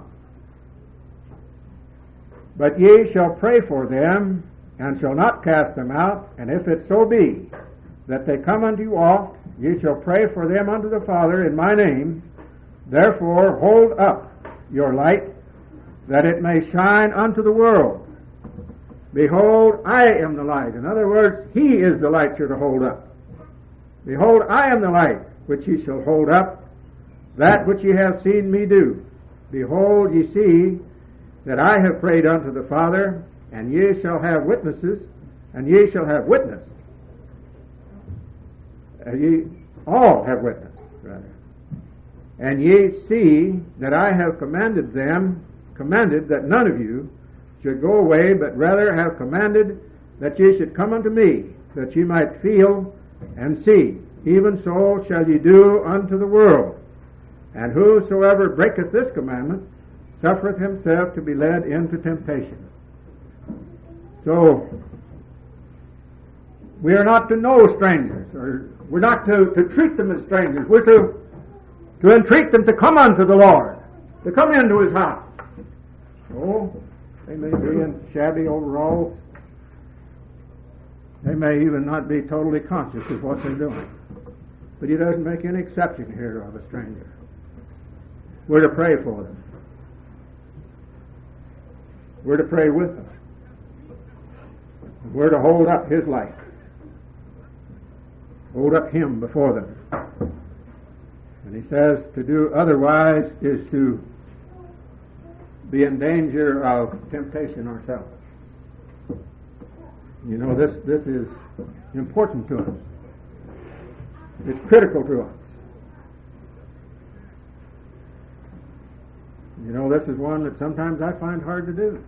But ye shall pray for them, and shall not cast them out, and if it so be that they come unto you oft, ye shall pray for them unto the Father in my name. Therefore hold up your light, that it may shine unto the world. Behold, I am the light. In other words, he is the light you're to hold up. Behold, I am the light which ye shall hold up, that which ye have seen me do. Behold, ye see that I have prayed unto the Father, and ye shall have witnesses, and ye shall have witness. Ye all have witness, rather. And ye see that I have commanded that none of you should go away, but rather have commanded that ye should come unto me, that ye might feel and see. Even so shall ye do unto the world. And whosoever breaketh this commandment suffereth himself to be led into temptation. So, we are not to know strangers, or we're not to treat them as strangers. We're to entreat them to come unto the Lord, to come into his house. Oh, they may be in shabby overalls. They may even not be totally conscious of what they're doing. But he doesn't make any exception here of a stranger. We're to pray for them. We're to pray with them. We're to hold up his light. Hold up him before them. And he says to do otherwise is to be in danger of temptation ourselves. You know, this is important to us. It's critical to us. You know, this is one that sometimes I find hard to do.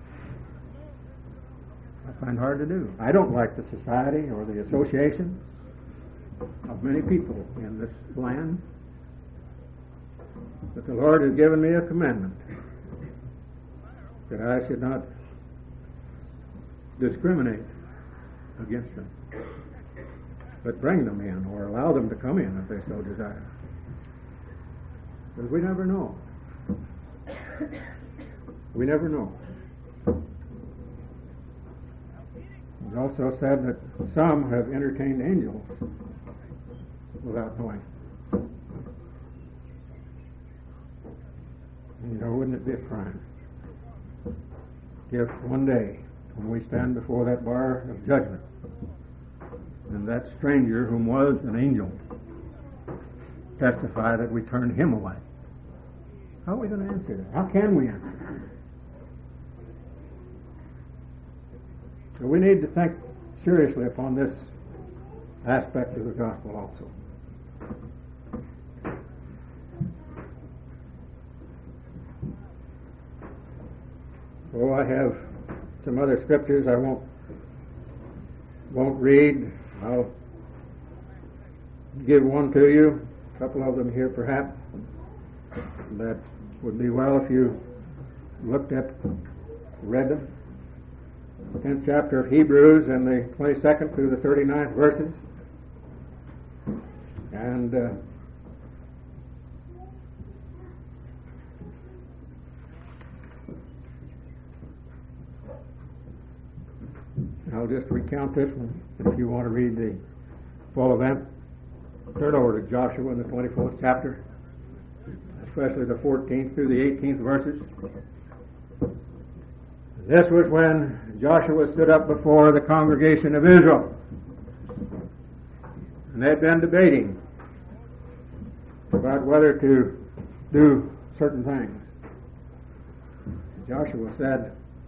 I don't like the society or the association of many people in this land. But the Lord has given me a commandment. that I should not discriminate against them, but bring them in or allow them to come in if they so desire. Because we never know. We never know. It also said that some have entertained angels without knowing. You know, wouldn't it be a crime if one day, when we stand before that bar of judgment, and that stranger, whom was an angel, testify that we turned him away? How are we going to answer that? How can we answer that? So we need to think seriously upon this aspect of the gospel also. Oh, I have some other scriptures I won't read. I'll give one to you, a couple of them here perhaps. That would be well if you read them. The 10th chapter of Hebrews and the 22nd through the 39th verses. And I'll just recount this one. If you want to read the full event, turn over to Joshua in the 24th chapter, especially the 14th through the 18th verses. This was when Joshua stood up before the congregation of Israel. And they'd been debating about whether to do certain things. Joshua said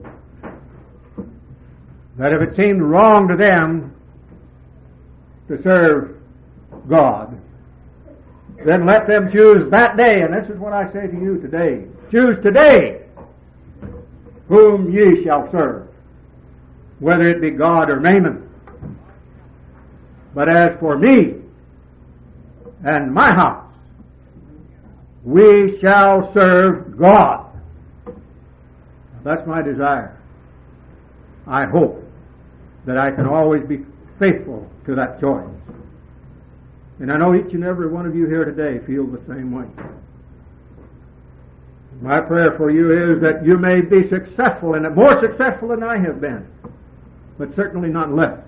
that if it seemed wrong to them to serve God, then let them choose that day. And this is what I say to you today. Choose today whom ye shall serve, whether it be God or Mammon. But as for me and my house, we shall serve God. That's my desire. I hope that I can always be faithful to that choice. And I know each and every one of you here today feel the same way. My prayer for you is that you may be successful in it, more successful than I have been, but certainly not less.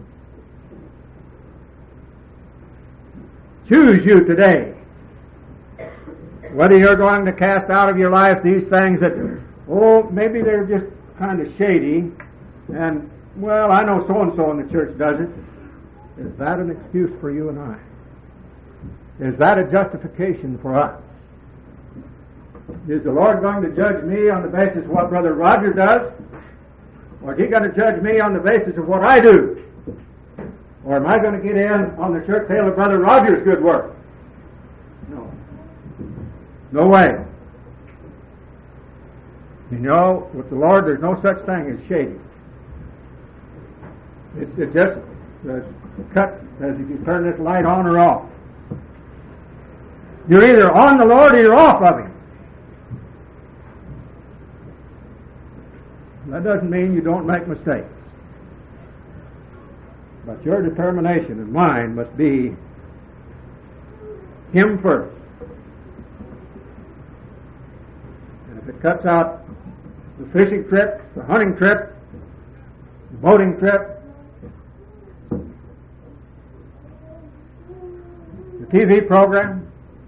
Choose you today whether you're going to cast out of your life these things that, maybe they're just kind of shady, and, well, I know so-and-so in the church does it. Is that an excuse for you and I? Is that a justification for us? Is the Lord going to judge me on the basis of what Brother Roger does? Or is He going to judge me on the basis of what I do? Or am I going to get in on the shirt tail of Brother Roger's good work? No. No way. You know, with the Lord, there's no such thing as shady. It's just cut as if you turn this light on or off. You're either on the Lord or you're off of Him. That doesn't mean you don't make mistakes. But your determination and mine must be Him first. And if it cuts out the fishing trip, the hunting trip, the boating trip, the TV program,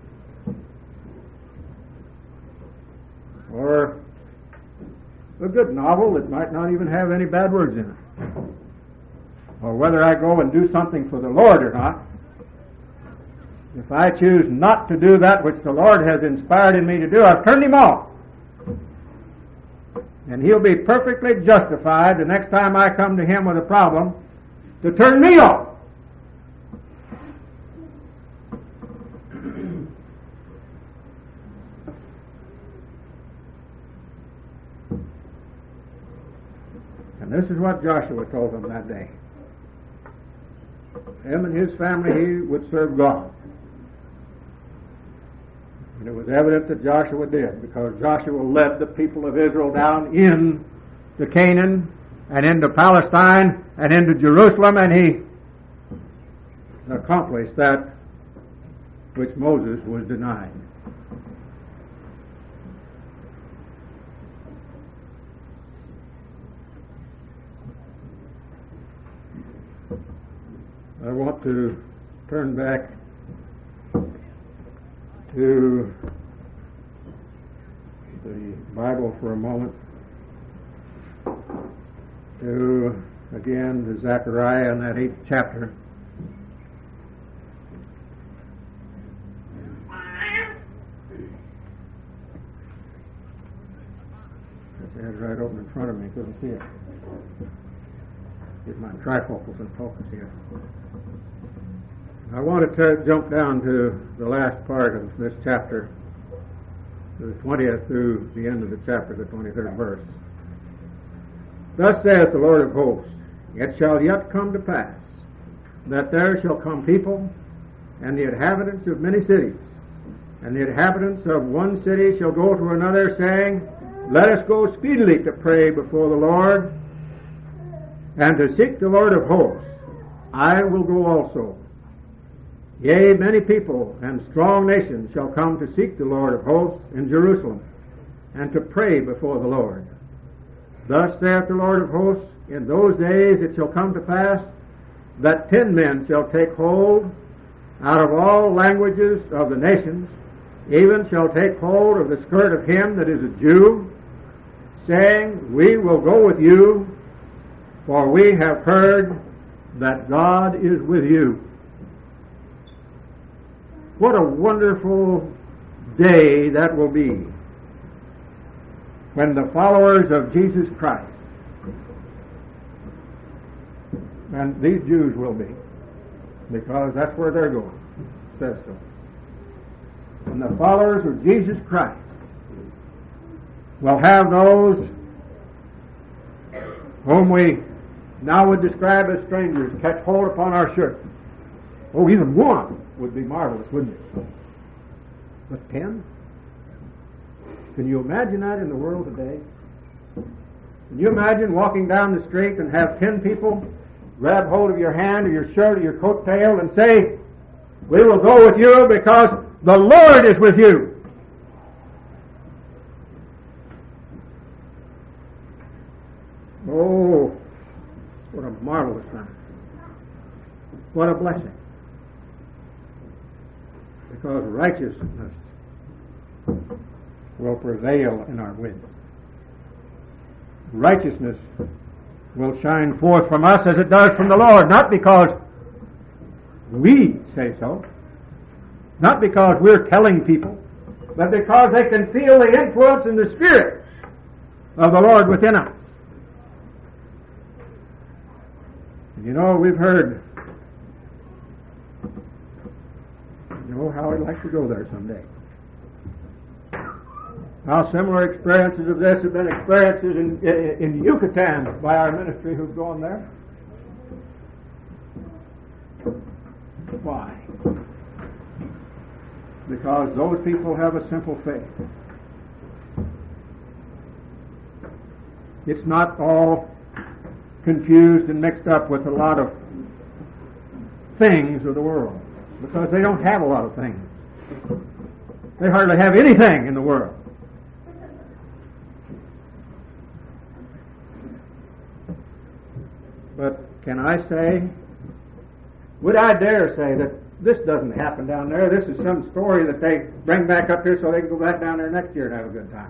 or a good novel that might not even have any bad words in it, or whether I go and do something for the Lord or not, if I choose not to do that which the Lord has inspired in me to do, I've turned Him off. And He'll be perfectly justified the next time I come to Him with a problem to turn me off. And this is what Joshua told them that day. Him and his family, he would serve God. And it was evident that Joshua did, because Joshua led the people of Israel down in to Canaan and into Palestine and into Jerusalem, and he accomplished that which Moses was denied. I want to turn back to the Bible for a moment, to Zechariah in that 8th chapter. I had it right open in front of me, couldn't see it. Get my trifocals in focus here. I wanted to jump down to the last part of this chapter, the 20th through the end of the chapter, the 23rd verse. Thus saith the Lord of hosts, it shall yet come to pass, that there shall come people, and the inhabitants of many cities, and the inhabitants of one city shall go to another, saying, let us go speedily to pray before the Lord, and to seek the Lord of hosts. I will go also. Yea, many people and strong nations shall come to seek the Lord of hosts in Jerusalem, and to pray before the Lord. Thus saith the Lord of hosts, in those days it shall come to pass that 10 men shall take hold out of all languages of the nations, even shall take hold of the skirt of him that is a Jew, saying, we will go with you, for we have heard that God is with you. What a wonderful day that will be when the followers of Jesus Christ, and these Jews will be, because that's where they're going, it says so. When the followers of Jesus Christ will have those whom we now would describe as strangers catch hold upon our shirt. Oh, even one would be marvelous, wouldn't it? But 10? Can you imagine that in the world today? Can you imagine walking down the street and have 10 people grab hold of your hand or your shirt or your coat tail and say, we will go with you because the Lord is with you? Oh, what a marvelous sign. What a blessing. Because righteousness will prevail in our midst. Righteousness will shine forth from us as it does from the Lord, not because we say so, not because we're telling people, but because they can feel the influence and the Spirit of the Lord within us. You know, we've heard, how I'd like to go there someday. How similar experiences of this have been experiences in Yucatan by our ministry who've gone there. Why? Because those people have a simple faith. It's not all confused and mixed up with a lot of things of the world, because they don't have a lot of things. They hardly have anything in the world. But can I say, would I dare say that this doesn't happen down there? This is some story that they bring back up here so they can go back down there next year and have a good time.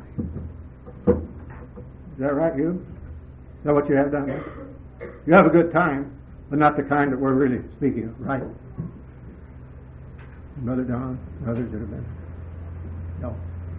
Is that right, you? Is that what you have down there? You have a good time, but not the kind that we're really speaking of, right? Brother Don, others that have been. No.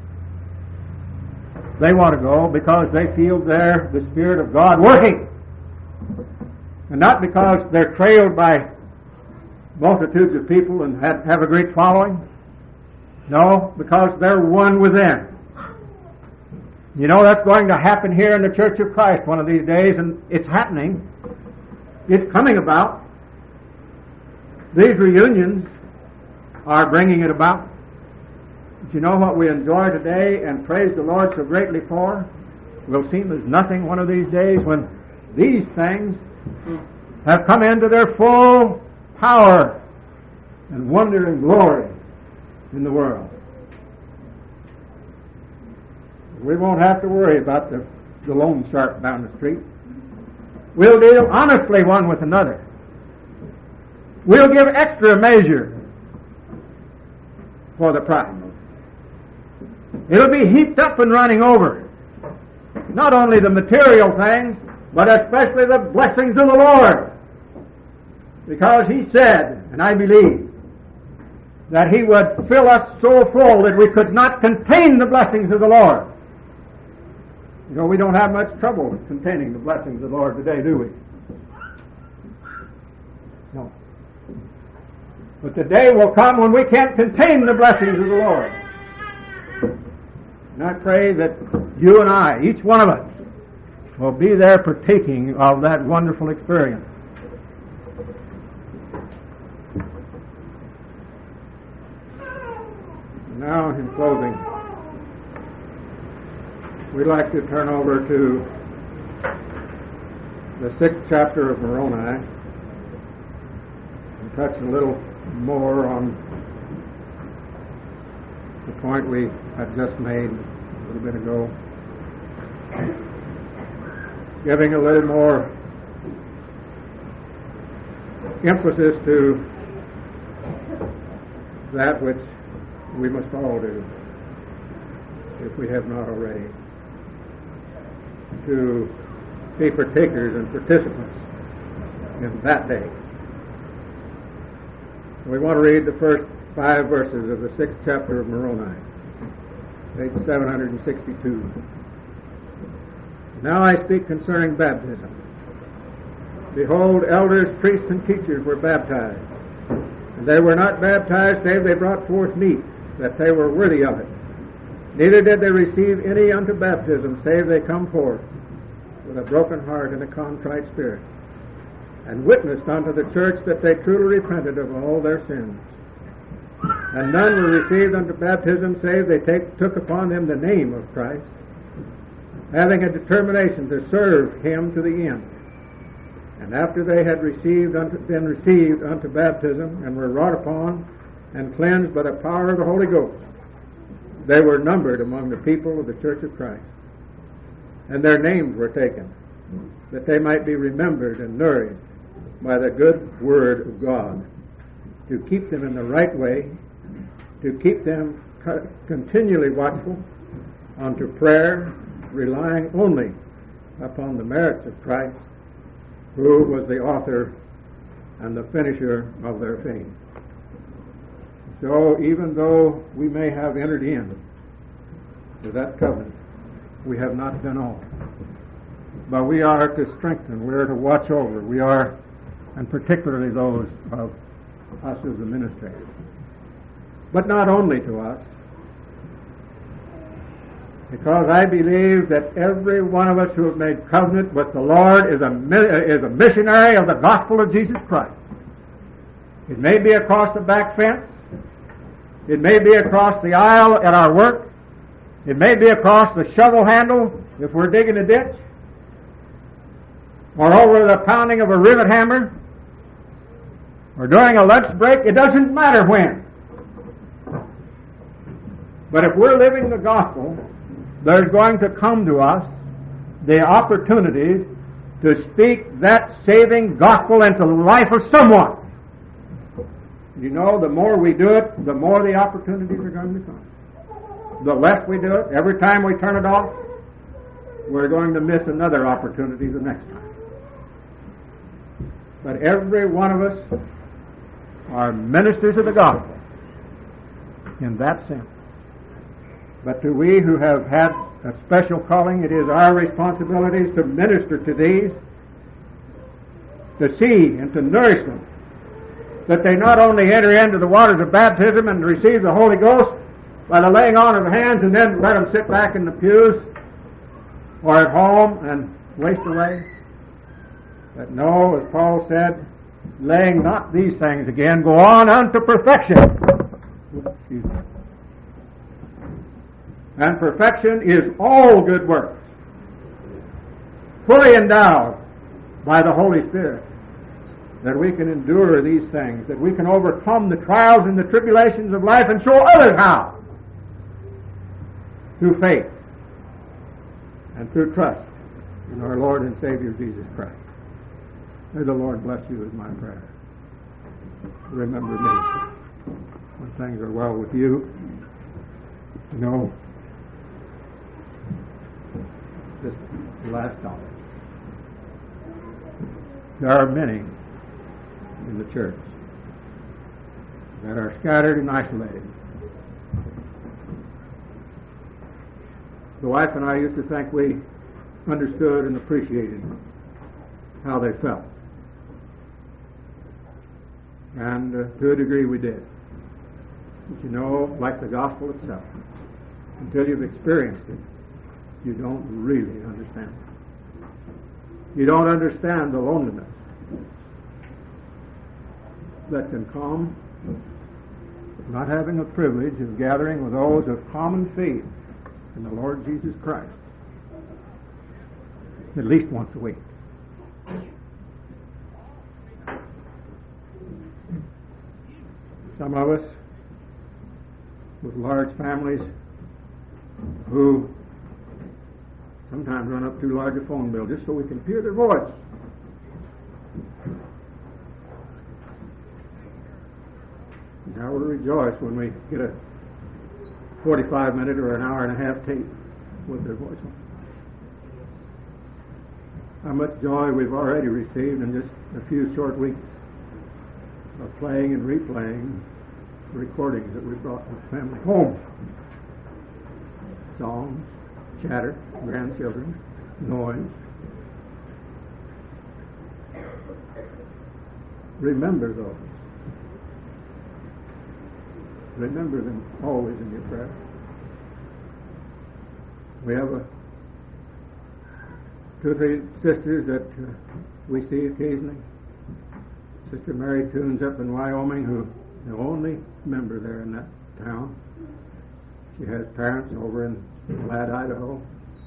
They want to go because they feel there the Spirit of God working. And not because they're trailed by multitudes of people and have a great following. No, because they're one with them. You know, that's going to happen here in the Church of Christ one of these days, and it's happening. It's coming about. These reunions are bringing it about. But you know what we enjoy today and praise the Lord so greatly for will seem as nothing one of these days when these things have come into their full power and wonder and glory in the world. We won't have to worry about the loan shark down the street. We'll deal honestly one with another. We'll give extra measure for the prize. It'll be heaped up and running over. Not only the material things, but especially the blessings of the Lord. Because He said, and I believe, that He would fill us so full that we could not contain the blessings of the Lord. You know, we don't have much trouble with containing the blessings of the Lord today, do we? No. But the day will come when we can't contain the blessings of the Lord. And I pray that you and I, each one of us, will be there partaking of that wonderful experience. Now, in closing, we'd like to turn over to the 6th chapter of Moroni and touch a little more on the point we had just made a little bit ago, giving a little more emphasis to that which we must all do, if we have not already, to be partakers and participants in that day. We want to read the first 5 verses of the 6th chapter of Moroni, page 762. Now I speak concerning baptism. Behold, elders, priests, and teachers were baptized, and they were not baptized save they brought forth meat, that they were worthy of it. Neither did they receive any unto baptism, save they come forth with a broken heart and a contrite spirit, and witnessed unto the church that they truly repented of all their sins. And none were received unto baptism, save they took upon them the name of Christ, having a determination to serve Him to the end. And after they had been received unto baptism, and were wrought upon and cleansed by the power of the Holy Ghost, they were numbered among the people of the church of Christ. And their names were taken, that they might be remembered and nourished by the good word of God, to keep them in the right way, to keep them continually watchful unto prayer, relying only upon the merits of Christ, who was the author and the finisher of their faith. So even though we may have entered in to that covenant, we have not done all. But we are to strengthen, we are to watch over, we are, and particularly those of us as administrators. But not only to us, because I believe that every one of us who have made covenant with the Lord is a missionary of the gospel of Jesus Christ. It may be across the back fence. It may be across the aisle at our work. It may be across the shovel handle if we're digging a ditch, or over the pounding of a rivet hammer, or during a lunch break. It doesn't matter when. But if we're living the gospel, there's going to come to us the opportunities to speak that saving gospel into the life of someone. You know, the more we do it, the more the opportunities are going to come. The less we do it, every time we turn it off, we're going to miss another opportunity the next time. But every one of us are ministers of the gospel in that sense. But to we who have had a special calling, it is our responsibility to minister to these, to see and to nourish them, that they not only enter into the waters of baptism and receive the Holy Ghost by the laying on of hands and then let them sit back in the pews or at home and waste away. But no, as Paul said, laying not these things again, go on unto perfection. Excuse me. and perfection is all good works, fully endowed by the Holy Spirit, that we can endure these things, that we can overcome the trials and the tribulations of life and show others how, through faith and through trust in our Lord and Savior Jesus Christ. May the Lord bless you is my prayer. Remember me when things are well with you. You know, this last topic. There are many in the church that are scattered and isolated. The wife and I used to think we understood and appreciated how they felt. And to a degree we did. But you know, like the gospel itself, until you've experienced it, you don't really understand it. You don't understand the loneliness that can come with not having the privilege of gathering with those of common faith in the Lord Jesus Christ at least once a week. Some of us with large families who sometimes run up too large a phone bill just so we can hear their voice. Now we'll rejoice when we get a 45-minute or an hour and a half tape with their voice on. How much joy we've already received in just a few short weeks of playing and replaying recordings that we brought from the family home. Songs, chatter, grandchildren, noise. Remember those. Remember them always in your prayer. We have two or three sisters that we see occasionally. Sister Mary Toons up in Wyoming, who's the only member there in that town. She has parents over in Ladd, Idaho.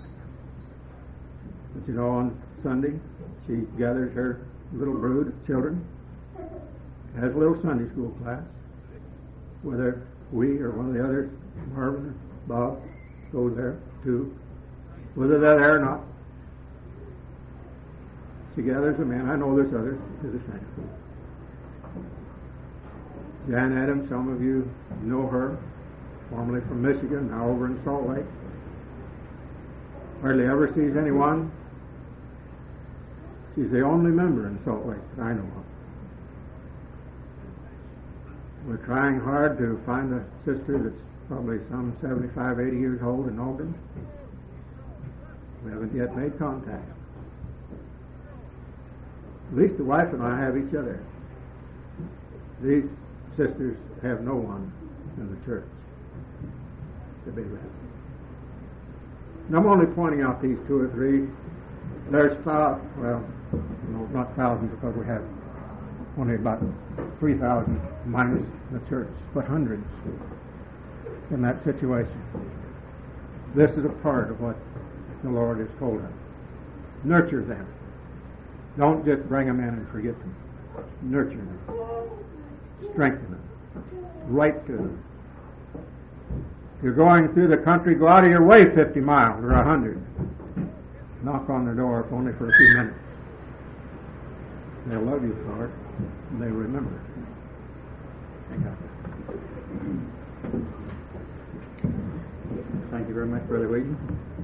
But you know, on Sunday, she gathers her little brood of children, has a little Sunday school class. Whether we or one of the others, Marvin or Bob, goes there too, whether they're there or not, she gathers them in. I know there's others do the same. Jan Adams, some of you know her, formerly from Michigan, now over in Salt Lake. Hardly ever sees anyone. She's the only member in Salt Lake that I know of. We're trying hard to find a sister that's probably some 75, 80 years old in Ogden. We haven't yet made contact. At least the wife and I have each other. These sisters have no one in the church to be with. And I'm only pointing out these two or three. There's not thousands because we have only about 3,000 minus the church, but hundreds in that situation. This is a part of what the Lord has told us. Nurture them. Don't just bring them in and forget them. Nurture them. Strengthen them. Write to them. If you're going through the country, go out of your way 50 miles or 100. Knock on their door, if only for a few minutes. They'll love you for it, and they remember. Thank you very much, Brother Wheaton.